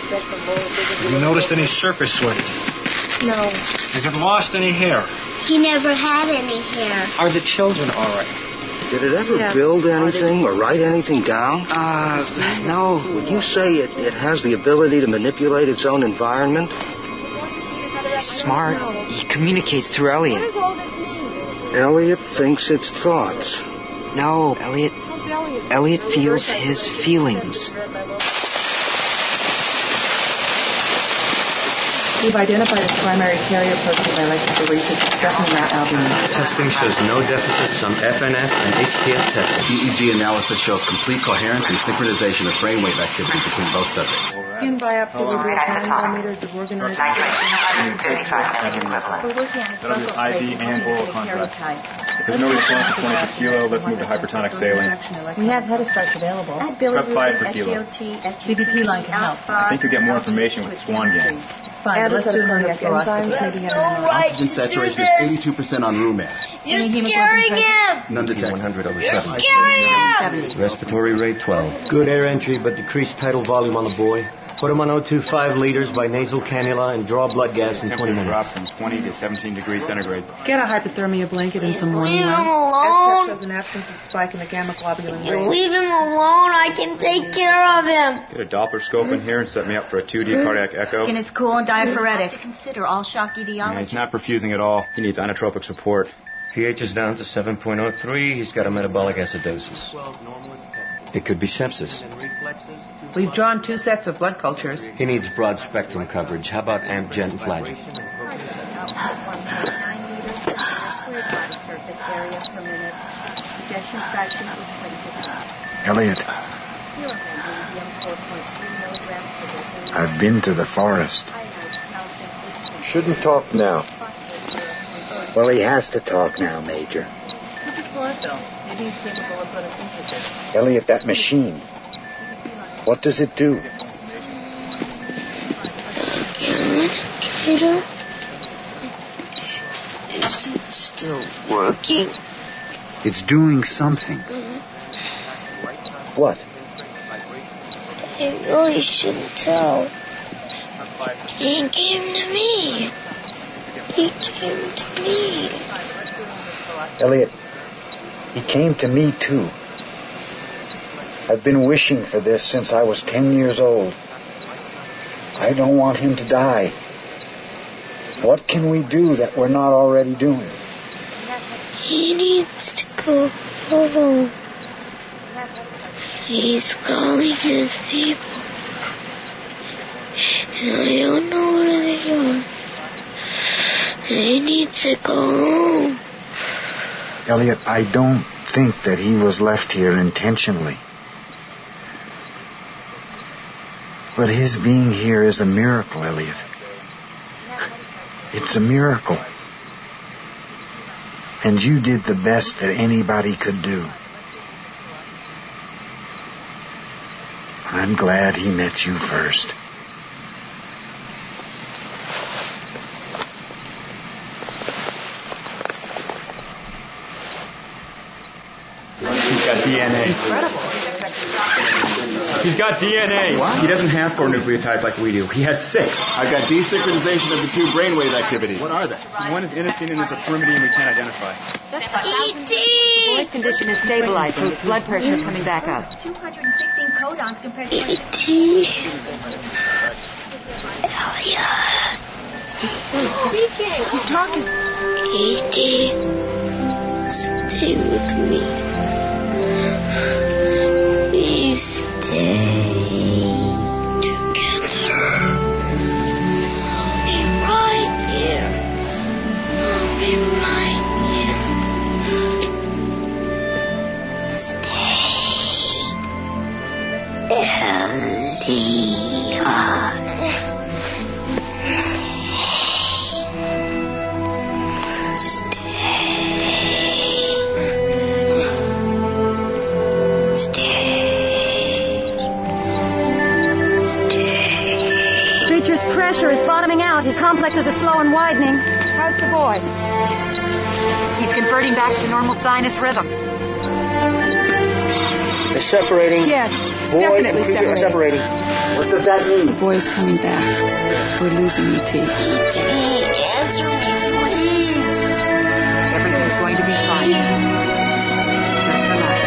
Speaker 16: Have you noticed any surface sweating?
Speaker 5: No.
Speaker 16: Has it lost any hair?
Speaker 5: He never had any hair.
Speaker 16: Are the children all right?
Speaker 17: Did it ever build anything or write anything down?
Speaker 1: No.
Speaker 17: Would you say it has the ability to manipulate its own environment?
Speaker 1: He's smart. He communicates through Elliot.
Speaker 5: What does all this mean?
Speaker 17: Elliot thinks its thoughts.
Speaker 1: No, Elliot feels his feelings.
Speaker 18: We've identified its primary carrier protein by electrophoresis, definitely not albumin.
Speaker 19: Testing shows no deficits on FNF and HTS testing.
Speaker 20: EEG analysis shows complete coherence and synchronization of brainwave activity between both subjects.
Speaker 18: Skin biopsy reveals 9 millimeters of organized...
Speaker 21: That'll be IV and oral contrast. If there's no response to 20 per kilo, let's move to hypertonic saline.
Speaker 18: We have hetastarts available.
Speaker 21: Prep 5 per kilo.
Speaker 18: CBP line can help.
Speaker 21: I think you'll get more information with Swan gains.
Speaker 18: Fine, let's do another fluoroscopy.
Speaker 20: Oxygen saturation is 82% on room air.
Speaker 5: You're scaring him!
Speaker 20: None detected. 100 over
Speaker 5: You're
Speaker 20: 7.
Speaker 5: scaring him!
Speaker 19: Respiratory rate 12. Good air entry, but decreased tidal volume on the boy. Put him on O2 5 liters by nasal cannula and draw blood gas in 20 minutes.
Speaker 21: Drop from 20 to 17 degrees centigrade.
Speaker 18: Get a hypothermia blanket and some warm
Speaker 5: Leave him
Speaker 18: water.
Speaker 5: alone.
Speaker 18: Shows an absence of spike in the gamma globulin
Speaker 5: You
Speaker 18: range.
Speaker 5: leave him alone. I can take care of him.
Speaker 21: Get a Doppler scope in here and set me up for a 2D cardiac echo.
Speaker 22: Skin is cool and diaphoretic. To consider all shock etiology.
Speaker 21: He's not perfusing at all. He needs inotropic support.
Speaker 19: pH is down to 7.03. He's got a metabolic acidosis. It could be sepsis.
Speaker 18: We've drawn 2 sets of blood cultures.
Speaker 19: He needs broad spectrum coverage. How about Amgen and Flagyl?
Speaker 23: Elliot, I've been to the forest.
Speaker 17: Shouldn't talk now.
Speaker 23: Well, he has to talk now, Major.
Speaker 18: Maybe he's capable of photosynthesis.
Speaker 23: Elliot, that machine. What does it do?
Speaker 5: Communicator? Is it still working?
Speaker 23: It's doing something. What?
Speaker 5: I really shouldn't tell. He came to me. He came to me.
Speaker 23: Elliot, he came to me too. I've been wishing for this since I was 10 years old. I don't want him to die. What can we do that we're not already doing?
Speaker 5: He needs to go home. He's calling his people. And I don't know where they are. He needs to go home.
Speaker 23: Elliot, I don't think that he was left here intentionally. But his being here is a miracle, Elliot. It's a miracle. And you did the best that anybody could do. I'm glad he met you first.
Speaker 21: He's got DNA.
Speaker 18: Incredible.
Speaker 21: He's got DNA.
Speaker 20: What?
Speaker 21: He doesn't have 4 nucleotides like we do. He has 6.
Speaker 20: I've got desynchronization of the 2 brainwave activities. What are they?
Speaker 21: One is inosine and there's a pyrimidine we can't identify.
Speaker 22: E.T. The boy's condition is stabilizing. His blood pressure is coming back up. 216 codons compared to...
Speaker 5: E.T. Elliot.
Speaker 22: Speaking. He's talking.
Speaker 5: E.T. Stay with me. Please stay together. I'll be right here. I'll be right here. Stay.
Speaker 24: Creature's pressure is bottoming out. His complexes are slow and widening. How's the boy?
Speaker 22: He's converting back to normal sinus rhythm.
Speaker 17: They're separating.
Speaker 24: Yes,
Speaker 17: Boy
Speaker 24: definitely
Speaker 17: and creature are separating.
Speaker 23: What does that mean?
Speaker 18: The boy's coming back. We're losing you, T.
Speaker 5: Answer me, please.
Speaker 22: Everything's going to be fine. Just relax.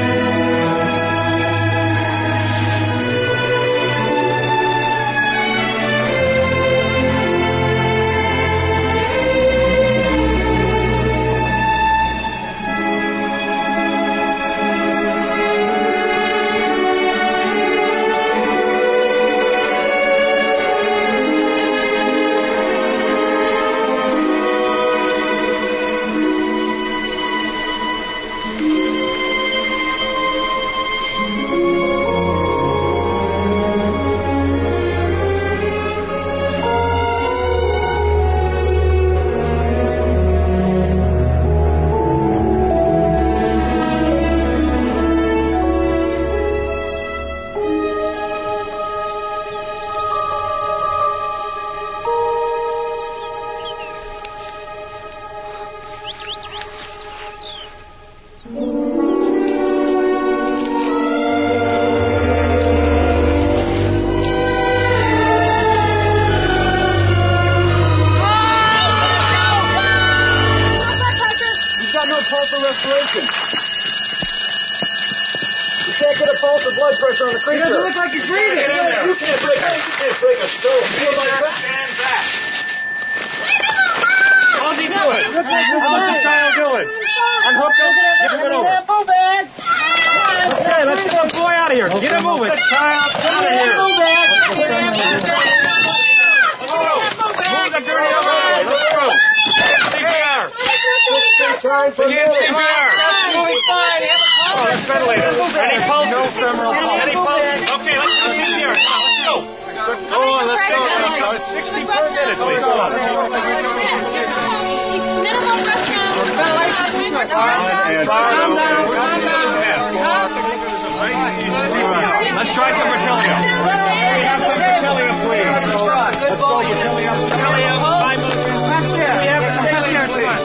Speaker 2: Let's try some Bertillio. We have some Bertillio, please. Let's go, Bertillio. Bertillio, 5 minutes. We have some Bertillio, please.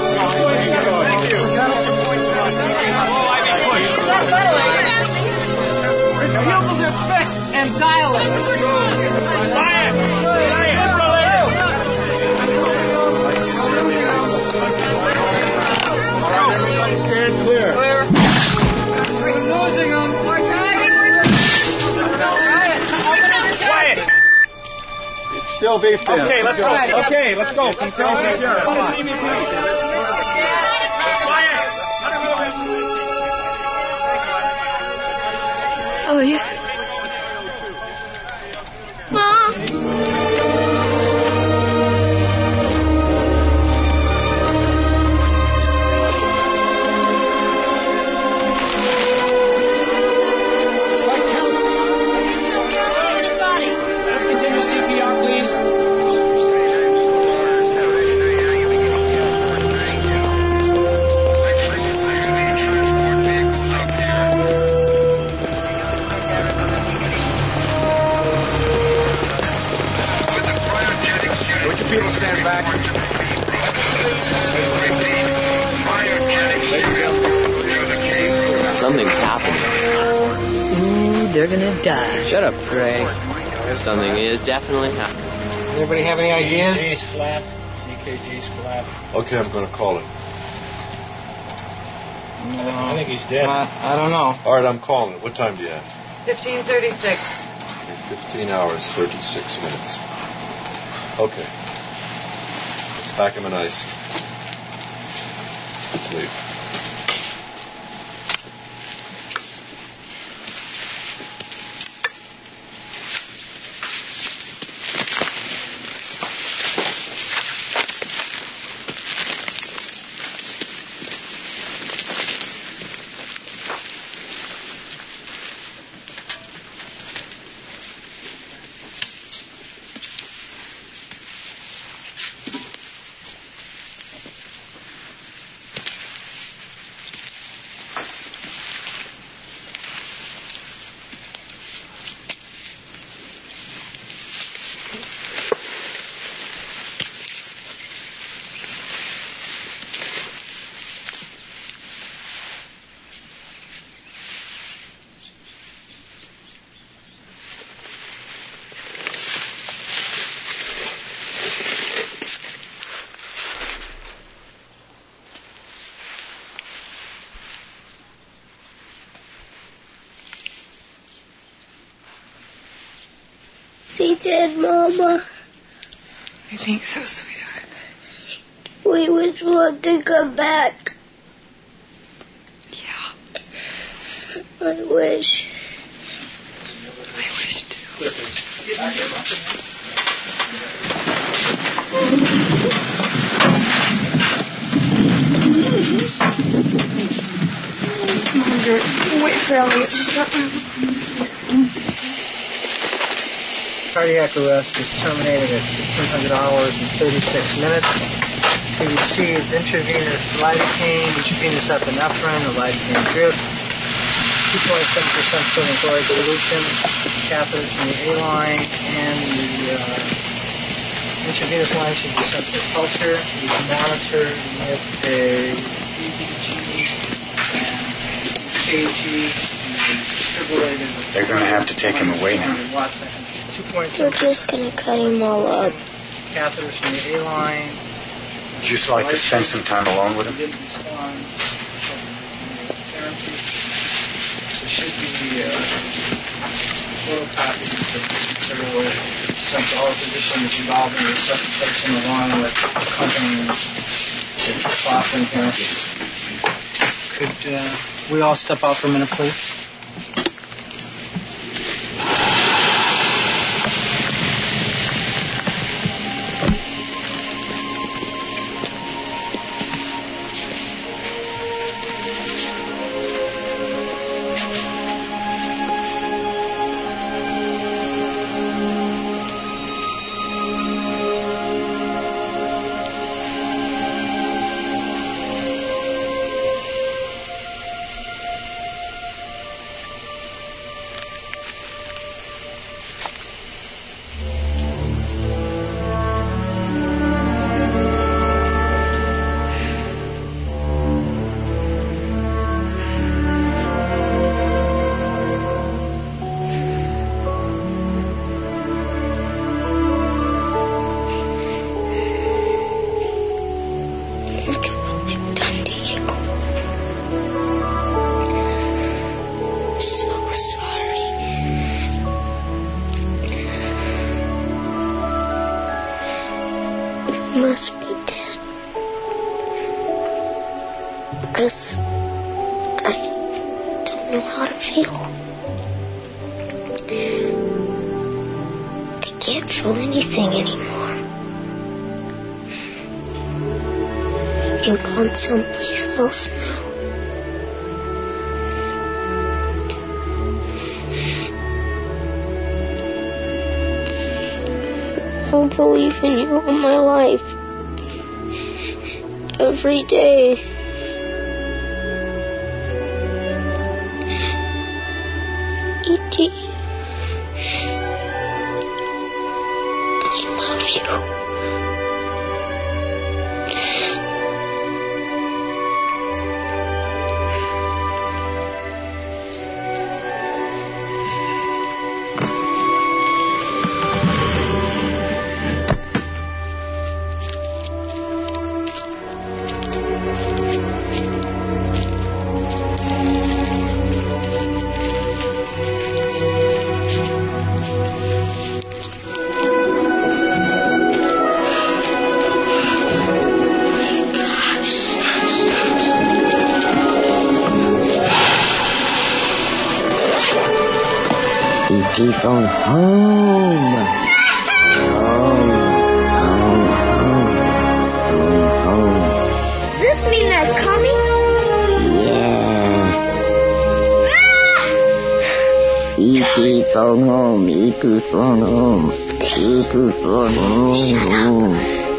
Speaker 2: Thank you. Oh, I mean, push. His pupils are fixed and dilated. Science! Stand clear. We're losing them. Quiet.
Speaker 23: It's still beef then.
Speaker 2: Okay, let's go. Okay, let's go. Come on.
Speaker 6: Oh, yeah.
Speaker 5: Mom.
Speaker 2: Let's continue CPR, please.
Speaker 23: Would you people stand back?
Speaker 4: Something's happening.
Speaker 8: Ooh, they're gonna die.
Speaker 4: Shut up, Trey. Something is definitely happening.
Speaker 2: Does anybody have any ideas?
Speaker 10: EKG's flat. EKG's flat.
Speaker 23: Okay, I'm going to call it.
Speaker 2: I think he's dead. I don't know.
Speaker 23: All right, I'm calling it. What time do you have?
Speaker 8: 15:36.
Speaker 23: 15 hours, 36 minutes. Okay. Let's pack him in ice. Let's leave.
Speaker 5: he did, Mama.
Speaker 6: I think so, sweetheart.
Speaker 5: We just want to come back.
Speaker 6: Yeah.
Speaker 5: I wish.
Speaker 6: I wish too. Wait for Elliot.
Speaker 7: Cardiac arrest is terminated at 1500 hours and 36 minutes. He received intravenous lidocaine, intravenous epinephrine, a lidocaine drip, 2.7% sodium chloride solution, catheters from the A-line, and the intravenous line should be sent for culture. He's monitored with a EEG and KG, and defibrillated.
Speaker 23: They're going to have to take him away now.
Speaker 5: They're just going to cut him all up.
Speaker 7: Catheters from the A-line.
Speaker 23: Would you just like to spend some time alone with him?
Speaker 7: There should be photocopies of the material sent to all physicians involved in resuscitation along with accompanying the coffin here. Could we all step out for a minute, please?
Speaker 5: Must be dead. Because I don't know how to feel. I can't feel anything anymore. You've gone someplace else now. I'll believe in you all my life. Every day. E.T. I love you.
Speaker 14: E.T. phone home. Home.
Speaker 5: Does this mean they're coming?
Speaker 14: Yes. E.T. phone home. E.T. phone home. E.T. phone home.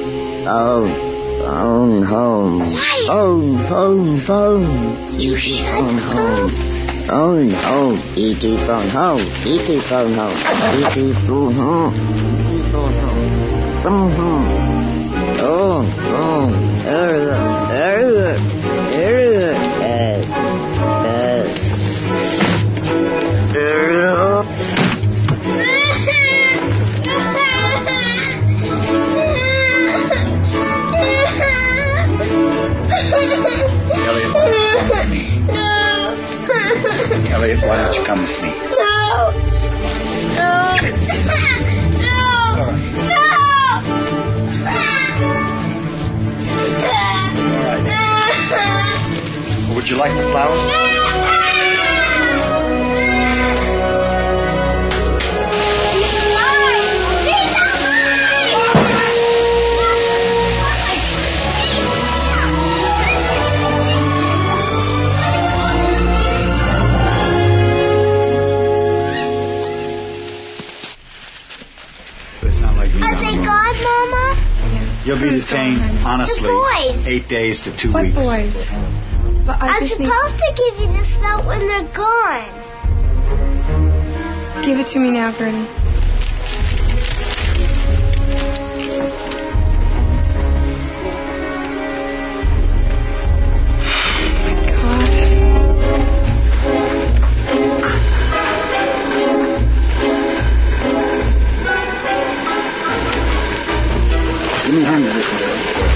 Speaker 14: Phone home. Phone.
Speaker 5: You shut home.
Speaker 14: Phone home. E.T. phone home. E.T. phone home. E.T. phone home. Phone home.
Speaker 23: Elliot, why don't you come with me?
Speaker 5: No.
Speaker 23: Would you like the flowers? You'll be detained, honestly, 8 days to 2 weeks.
Speaker 6: What boys? But
Speaker 13: I'm supposed to give you this note when they're gone.
Speaker 6: Give it to me now, Gertie.
Speaker 23: Give me a hand with this one.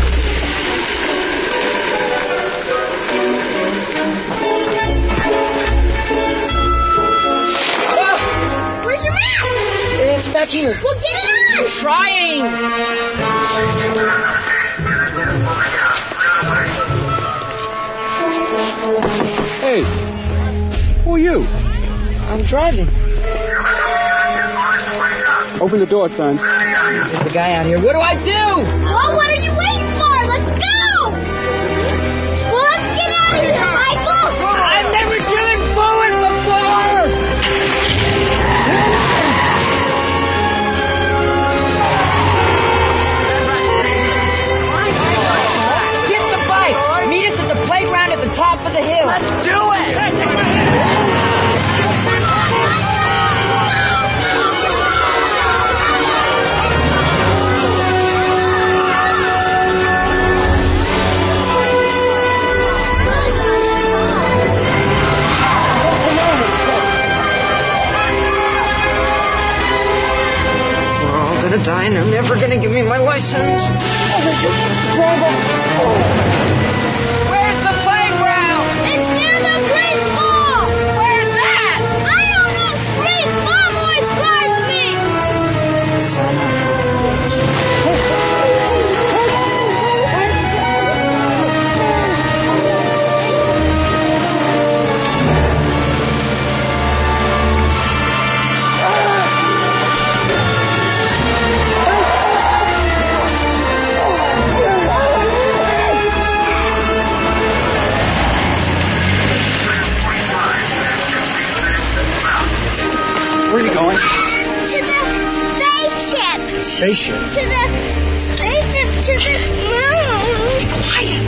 Speaker 13: Where's your map?
Speaker 1: It's back here.
Speaker 13: Well, get it on!
Speaker 1: I'm trying!
Speaker 10: Hey, who are you?
Speaker 1: I'm driving.
Speaker 10: Open the door, son.
Speaker 1: There's a guy out here. What do I do?
Speaker 13: Well, what are you waiting for? Let's go! Well, let's get out of here, Michael!
Speaker 1: I've never driven forward before! Get the bike! Meet us at the playground at the top of the hill. Let's do it! Gonna die and they're never gonna give me my license. Where's the playground?
Speaker 13: It's near the grease ball!
Speaker 1: Where's that?
Speaker 13: I don't know, Screech! Mom always drives me!
Speaker 23: Where are you going?
Speaker 13: To the spaceship!
Speaker 23: Spaceship?
Speaker 13: To the spaceship to the moon! Be quiet!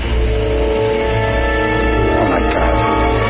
Speaker 23: Oh, my God.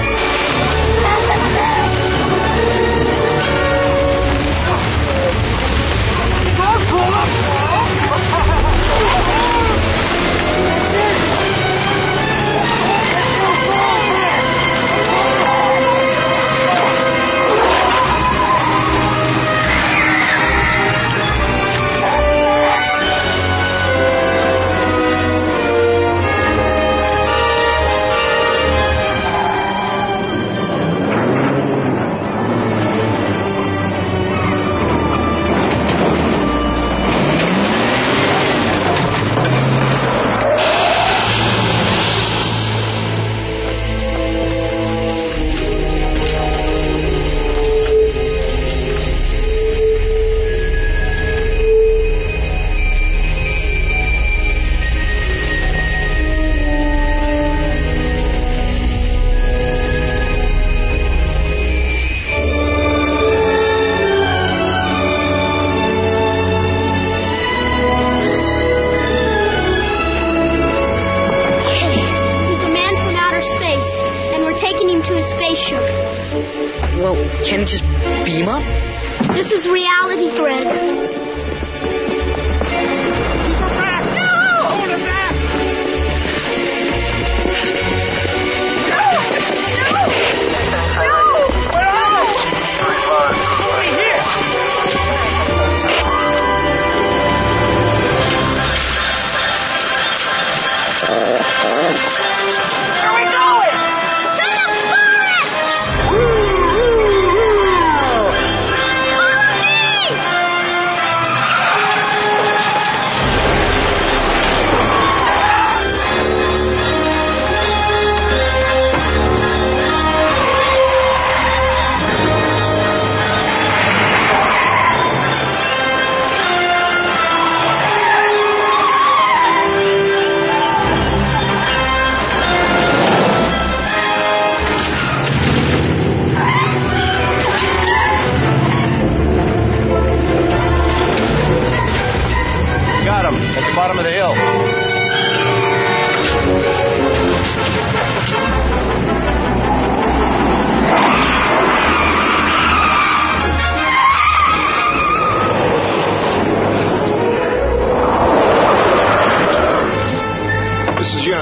Speaker 1: Well, can it just beam up?
Speaker 13: This is reality, Greg.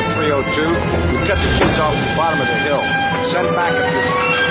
Speaker 3: Mark 302. We've got the kids off the bottom of the hill. Send back a few.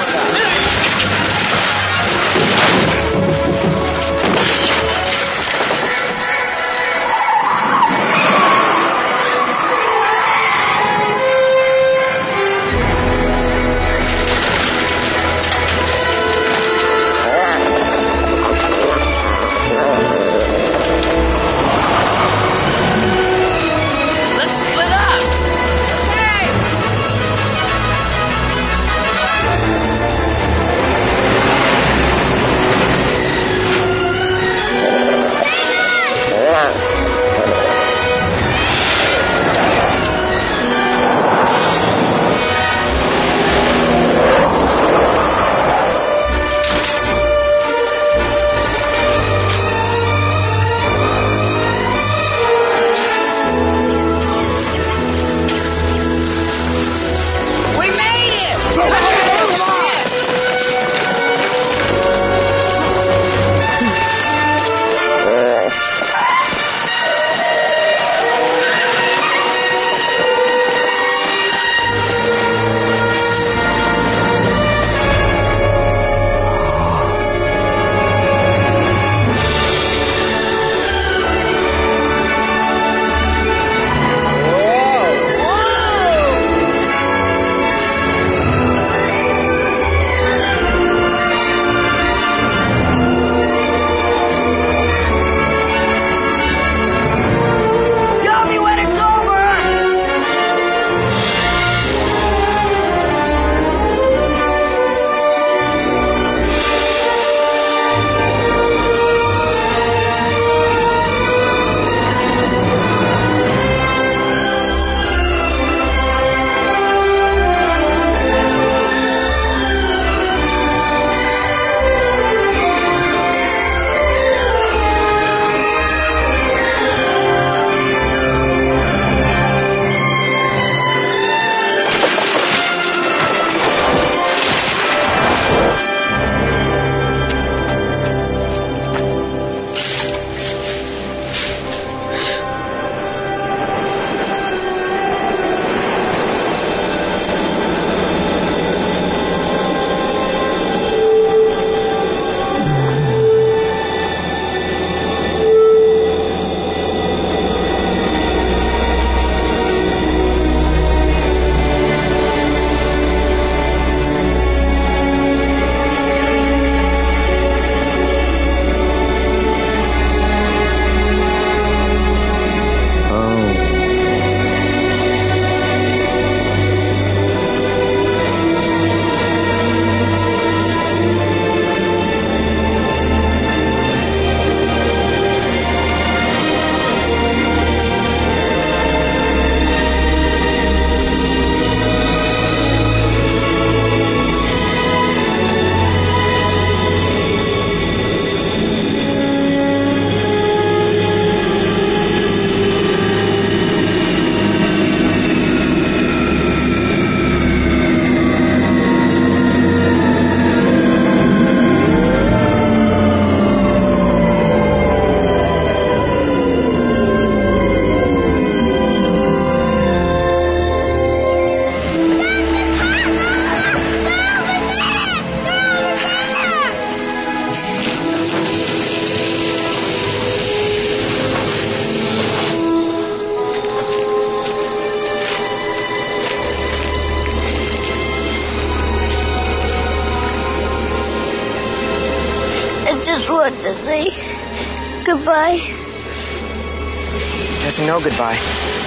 Speaker 13: want to say goodbye.
Speaker 1: There's no goodbye.